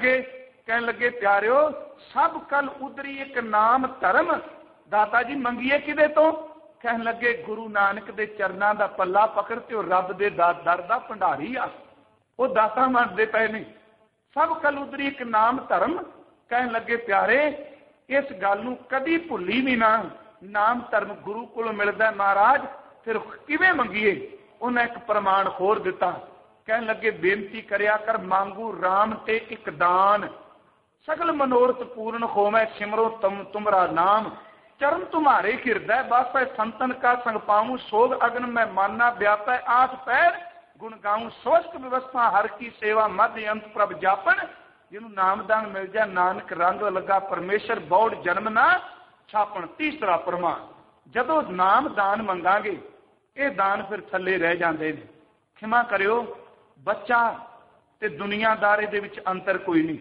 लगे प्यारिओ सब कल उदरी एक नाम धर्म। दाता जी मंगीए किदे तो? कहन लगे गुरु नानक दे चरनां दा पल्ला पकड़ ते रब दे दर दा भंडारी आ। वो दाता मनते पे नहीं। सब कल उदरी एक नाम धर्म। कहन लगे प्यारे इस गल नूं कदी भुली भी ना। नाम धर्म गुरु कोलों मिलदा महाराज फिर किवें मंगीए? उन्हें एक प्रमाण होर दिता। कहन लगे बेनती करया कर मांगू राम ते एक दान सगल मनोरथ पूर्ण होवे सिमरो तुमरा नाम। चरण तुम्हारे हृदय बासै संतन का संग पाऊं सोग अग्न में माना व्यापै आठ पैर गुण गाऊं स्वस्थ व्यवस्था हर की सेवा मध्य अंत प्रभ जापन। जिन्हों नामदान मिल जाए नानक रंग लगा परमेश्वर बौड़ जन्म ना छापन। तीसरा प्रमाण जदों नाम दान मंगांगे ये दान फिर थले रह जाते हैं। खिमा करियो बच्चा ते दुनियादारी दे विच अंतर कोई नहीं।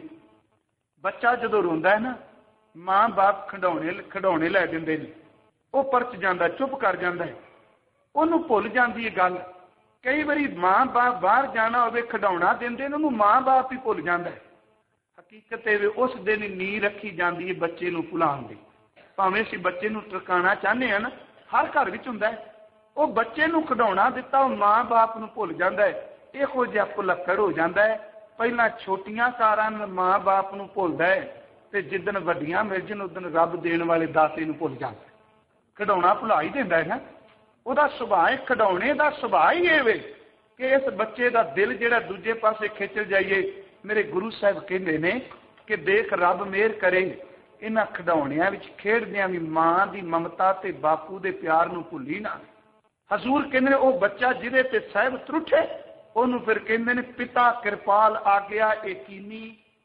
बच्चा जदों रोंदा है ना मां बाप खिडौने लै दिंदे ने वो परच जांदा चुप कर जांदा है उन्होंने भुल जाती है गल। कई बारी मां बाप बाहर जाना होवे खिडौना दिंदे उन्होंने मां बाप ही भुल जाता है। हकीकत ये उस दिन नी रखी जाती है बच्चे नूं भुलाउण दी। भावें असीं बच्चे नूं टरकाणा चाहते हैं ना हर घर विच हुंदा है वो बच्चे नूं खिडौना दिता वो मां बाप नूं भुल जाता है। इहो जिहा भुलक्कड़ हो जाता है। पहला छोटियां कारां मां बाप नूं भुलदा है ते जिद्दन वड्डियां मिल जाण उदन रब देण वाले दाते नूं भुल जांदा है। खिडौना भुला ही दिंदा है ना। ਉਹਦਾ ਸੁਭਾਅ ਖਿਡੌਣੇ ਦਾ ਸੁਭਾਅ ਹੀ ਇਹ ਵੇ ਕਿ ਇਸ ਬੱਚੇ ਦਾ ਦਿਲ ਜਿਹੜਾ ਦੂਜੇ ਪਾਸੇ ਖਿੱਚ ਜਾਈਏ। ਮੇਰੇ ਗੁਰੂ ਸਾਹਿਬ ਕਹਿੰਦੇ ਨੇ ਕਿ ਦੇਖ ਰੱਬ ਮਿਹਰ ਕਰੇ ਇਹਨਾਂ ਖਿਡੌਣਿਆਂ ਵਿੱਚ ਖੇਡਦਿਆਂ ਵੀ ਮਾਂ ਦੀ ਮਮਤਾ ਤੇ ਬਾਪੂ ਦੇ ਪਿਆਰ ਨੂੰ ਭੁੱਲੀ ਨਾ। ਹਜ਼ੂਰ ਕਹਿੰਦੇ ਨੇ ਉਹ ਬੱਚਾ ਜਿਹਦੇ ਤੇ ਸਾਹਿਬ ਤਰੁੱਠੇ ਉਹਨੂੰ ਫਿਰ ਕਹਿੰਦੇ ਨੇ ਪਿਤਾ ਕਿਰਪਾਲ ਆਗਿਆ ਯਕੀਨੀ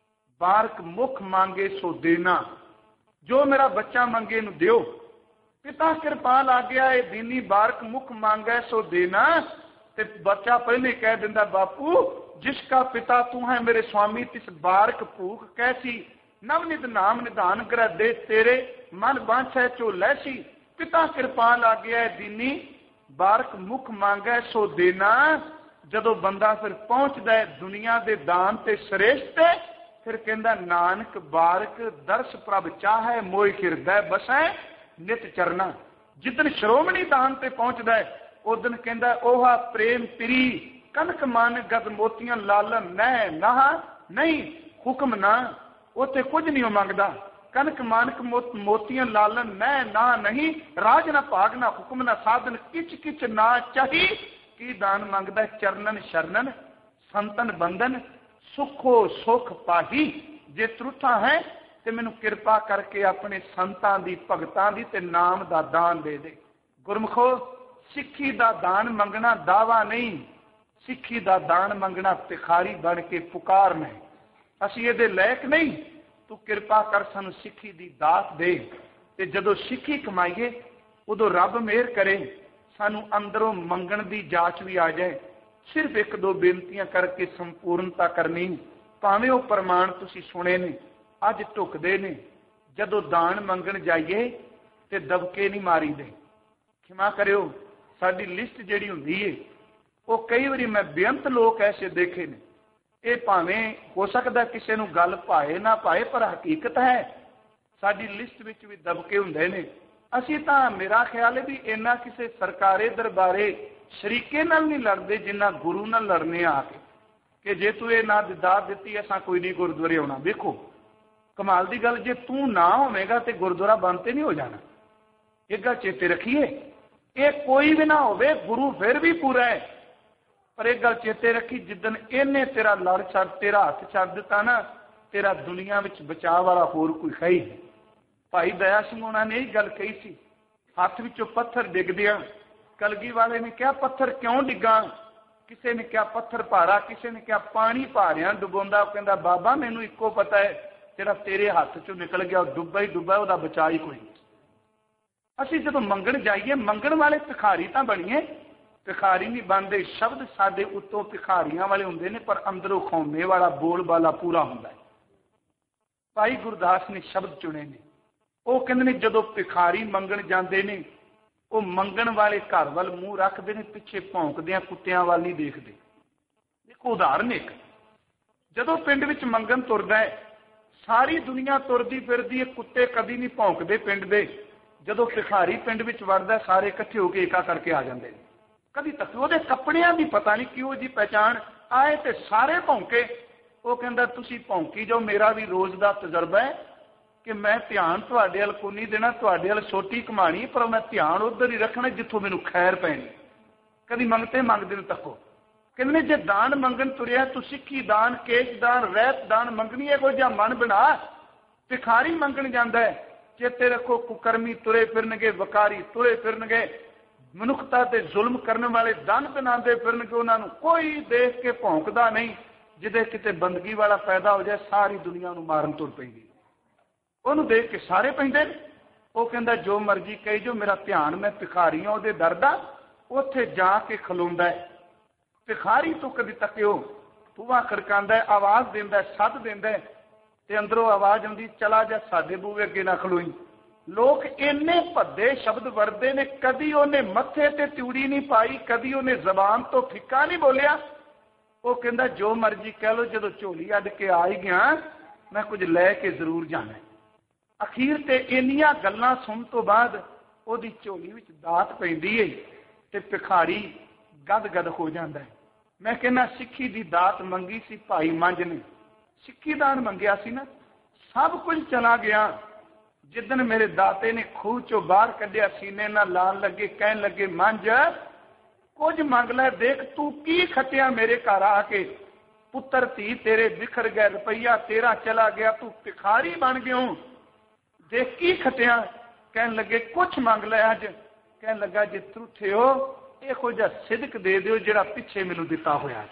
ਬਾਰਕ ਮੁਖ ਮੰਗੇ ਸੋ ਦੇਣਾ। ਜੋ ਮੇਰਾ ਬੱਚਾ ਮੰਗੇ ਇਹਨੂੰ ਦਿਓ। पिता कृपाल आ गया ये दीनी बारक मुख मांगे सो देना। ते बच्चा पहले कह दिंदा बापू जिसका पिता तू है मेरे स्वामी तिस बारक भूख कैसी नवनित नाम निधान ग्रह दे तेरे मन बांछै चो लैसी। पिता कृपाल आ गया दीनी बारक मुख मांगे सो देना। जदों बंदा फिर पहुंचदा है दुनिया दे दान ते श्रेष्ठ ते फिर कहंदा नानक बारक दर्श प्रभ चाहे मोह हिरदै बसै नित चरना। जिदन श्रोमणी दान ते पहुंचदा है उदन कहंदा ओहा प्रेम प्री कनक मन गद मोतियां लालन नह नहा नहीं हुक्म ना। उत्थे कुछ नहीं मंगदा। कनक मानक मोतियां लालन नह ना नहीं राज ना भाग ना हुक्म ना साधन किच किच ना चाही। की दान मंगदा चरणन शरणन संतन बंधन सुखो सुख पाही। जे त्रुठा है ते मैनू किरपा करके अपने संतां दी भगतां दी ते नाम दा दान दे दे। गुरमुखो सिੱਖੀ दा दान मंगना दावा नहीं। सिੱਖੀ दा दान मंगना तिखारी बन के पुकारना है। असीं इहदे लायक नहीं तू किरपा कर सानू सिੱਖੀ दी दात दे। ते जदों सिੱਖੀ कमाईए उदों रब मेहर करे सानू अंदरों मंगण दी जाच भी आ जाए। सिर्फ एक दो बेनतियां करके संपूर्णता करनी। भावें वो प्रमाण तुसीं सुने ने अज ढुकदे ने जदों दान मंगण जाइए ते दबके नहीं मारी दे। क्षमा करियो साडी लिस्ट जिहड़ी हुंदी है वो कई बारी मैं बेअंत लोग ऐसे देखे ने। ये भावें हो सकदा किसी नूं गल भाए ना भाए पर हकीकत है साडी लिस्ट विच भी दबके हुंदे ने। असीं तां मेरा ख्याल है भी इन्ना किसी सरकारे दरबारे शरीके नाल नहीं लड़दे जिन्ना गुरु नाल लड़ने आके कि जे तू ये ना दात दित्ती असां कोई नहीं गुरुद्वारे आउणा। वेखो कमाल की गल जे तू ना होवेगा तो गुरुद्वारा बंद तो नहीं हो जाना। एक गल चेते रखिए ये कोई भी ना होवे गुरु फिर भी पूरा है। पर एक गल चेते रखी जिदन इन्हें तेरा लड़ छड़ तेरा हाथ छड़ दिता ना तेरा दुनिया में बचाव वाला होर कोई है ही। भाई दया सिंह उन्होंने ने यही गल कही सी, हाथ विचों पत्थर डिगदिया कलगी वाले ने कहा पत्थर क्यों डिगा, किसी ने कहा पत्थर भारा, किसी ने कहा पानी भारिया डुबोंदा। कहता बाबा मैनू इको पता है, जिहड़ा तेरे हाथ चों निकल गया डुब्बा ही डुब्बा, उसका बचा ही कोई। असीं जदों मंगण जाइए मंगण वाले भिखारी तां बणीए, भिखारी नहीं बनते। शब्द साडे उत्तों भिखारियां वाले हुंदे ने, पर अंदरों खौमे वाला बोल बाला पूरा हुंदा है। भाई गुरदास ने शब्द चुने ने, वो कहंदे ने जदों भिखारी मंगण जांदे ने, वो मंगण वाले घर वाल मूँह रखते हैं, पिछे भौंकदियां कुत्तियां वाल नहीं देखते। एक उदाहरण, एक जदों पिंड विच मंगण तुरदा है, सारी दुनिया तुरदी फिरदी है, कुत्ते कभी नहीं भौंकते पिंड दे। जदों भिखारी पिंड विच वड़दा, सारे इकट्ठे होकर एका करके आ जाते हैं। कभी तक वो कपड़ियां की पता नहीं क्यों जी पहचान आए तो सारे भौंके। वो कहता तुसीं भौंकी जाओ, मेरा भी रोज़ का तजर्बा है कि मैं ध्यान तुहाडे अल को नहीं देना, तुहाडे अल सोटी घुमानी, पर मैं ध्यान उधर ही रखना जिथों मैनूं खैर पैनी। कभी मंगते मंगदे नूं तको कहंदे जे दान मंगण तुरिया तूं सिੱਖੀ दान, केश दान, रहत दान मंगनी है, कोई जा मन बना। भिखारी मंगण जांदा है, चेते रखो कुकर्मी तुरे फिरनगे, वकारी तुरे फिरनगे, मनुखता ते जुल्म करने वाले दन बनाते फिरनगे, उन्होंने कोई देख के भौंकदा नहीं। जिदे किते बंदगी वाला पैदा हो जाए, सारी दुनिया नूं मारन तुर पैंदी, उन्होंने देख के सारे पैंदे। वो कहंदा जो मर्जी कही जो, मेरा ध्यान मैं भिखारी हां उहदे दर दा, उत्थे जाके खलोंदा है। भिखारी तो कभी तकिओ बूहा खड़कांदा है, आवाज़ देंदा है, सद देंदा है, ते अंदरों आवाज़ आउंदी चला जा साडे बूहे अगे ना खलोई। लोग इन्ने भद्दे शब्द वरते ने, कदी उन्हें मत्थे ते त्यूड़ी नहीं पाई, कदी उन्हें जबान तो फिक्का नहीं बोलिया। वो कहंदा जो मर्जी कह लो, जदों झोली अड्ड के आ ही गया मैं कुछ लैके जरूर जाना। अखीर ते इन्नियां गल्लां सुन तो बाद उहदी झोली विच दात पैंदी है ते भिखारी गद हो जाता है। मैं कहना सिੱਖੀ दी दात मंगी सी भाई मंझ ने, सिੱਖੀ दान मंगिया सी ना, सब कुछ चला गया। जिदन मेरे दाते ने खूह चो बाहर कढ़िया, सीने ना लान लगे, कहन लगे मंझ कुछ मंग लै, देख तू की खटिया मेरे घर आके, पुत्र धी तेरे बिखर गए, रुपया तेरा चला गया, तू भिखारी बन गयो, देख की खटिया। कहन लगे कुछ मंग लै अज। कहन लगा जे त्रुठे हो इहो जिहा सिदक दे दिओ जिहड़ा पिछे मैनूं दिता होया।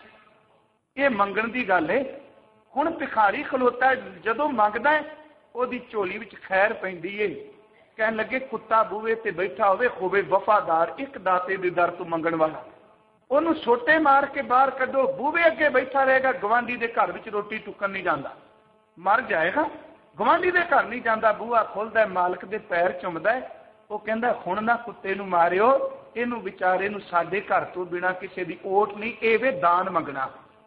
ये मंगण दी गल है। हुण भिखारी खलोता है, जदों मंगदा है ਉਹਦੀ ਝੋਲੀ ਵਿੱਚ खैर पैंदी है। कहन लगे कुत्ता बूहे ते बैठा होवे वफादार, एक दाते दे दर तो मंगण वाला, ਉਹਨੂੰ ਛੋਟੇ मार के बाहर कड्डो, बूहे अगे बैठा रहेगा, गवांढी दे घर विच रोटी टुकन नहीं जाता, मर जाएगा। गवांढी दे घर नहीं जाता, बूहा खोलदा, मालक दे पैर चुमदा है। वो कहंदा हुण ना कुत्ते नूं मारियो, इहनूं विचारे नूं साडे घर तो बिना किसी दी ओट नहीं, एवे दान मंगना।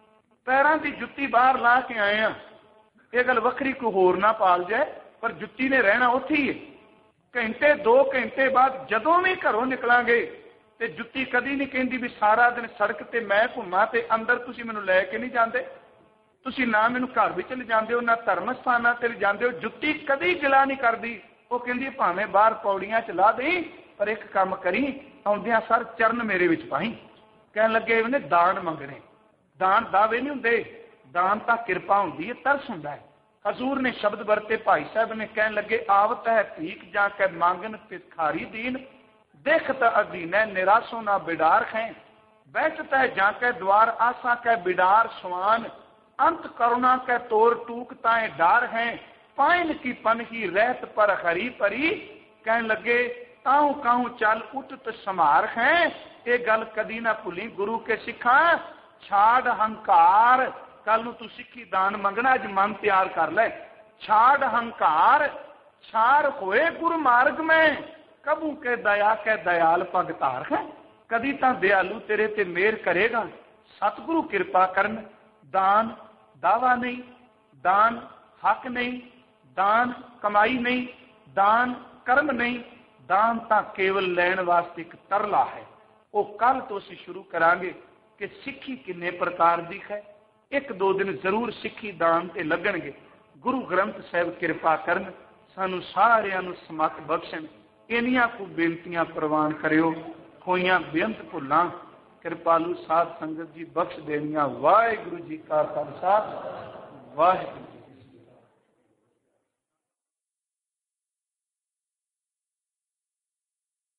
पैरां दी जुत्ती बाहर ला के आए हैं, ये गल वखरी कोई होर ना पाल जाए, पर जुत्ती ने रहना उत्थे ही है। घंटे 2 घंटे बाद जदों भी घरों निकलांगे ते जुत्ती कदी नहीं कहती भी सारा दिन सड़क ते मैं घुमा ते अंदर तुसीं मैनूं लै के नहीं जांदे, तुसीं ना मैनूं घर विच ले जांदे हो, ना धर्म स्थानां ते ले जांदे हो। जुत्ती कदी गिला नहीं करदी, वो कहंदी भावें बाहर पौड़ियां च ला देई, पर एक काम करी, आउंदियां सर चरण मेरे विच पाई। कहन लगे इहने दान मंगणे, दान दावे नहीं हुंदे, दान तां किरपा हुंदी है, तरस हुंदा है। हजूर ने शब्द वरते, भाई साहब ने कहन लगे आवत है भीख जाके मांगन भिखारी दीन, देखत अधीन है निराशों ना बिडार हैं, बैठता है जाके द्वार आशा के बिडार स्वान, अंत करुणा के तोर टूकताएं डार हैं, पाइन की पन ही रहत पर हरी परी। कहन लगे ताऊ काहू चल उठत समार हैं, ये गल कदी ना भुली गुरु के सिखा, छाड़ हंकार। कल नूं तू सिੱਖੀ दान मंगना, अज मन तैयार कर ले, छाड़ हंकार, छाड़ होए गुरु मार्ग में, कबू के दया के दयाल भगतार है। कदी तां दयालु तेरे ते मेहर करेगा, सतगुरु कृपा करन। दान दावा नहीं, दान हक नहीं, दान कमाई नहीं, दान कर्म नहीं, दान तां केवल लैण वास्ते एक तरला है। वो कल तो असीं शुरू करांगे कि सिੱਖੀ किन्ने प्रकार दी है। 1-2 दिन जरूर सिੱਖੀ दान ते लगणगे। गुरु ग्रंथ साहिब कृपा करन, सानू सारिआं नू समत बख्शण। इन्नियां को बेनतियां प्रवान करियो, होइयां बेअंत भुल्लां कृपालु साध संगत जी बख्श देनियां। वाहिगुरू जी का खालसा, वाहिगुरू।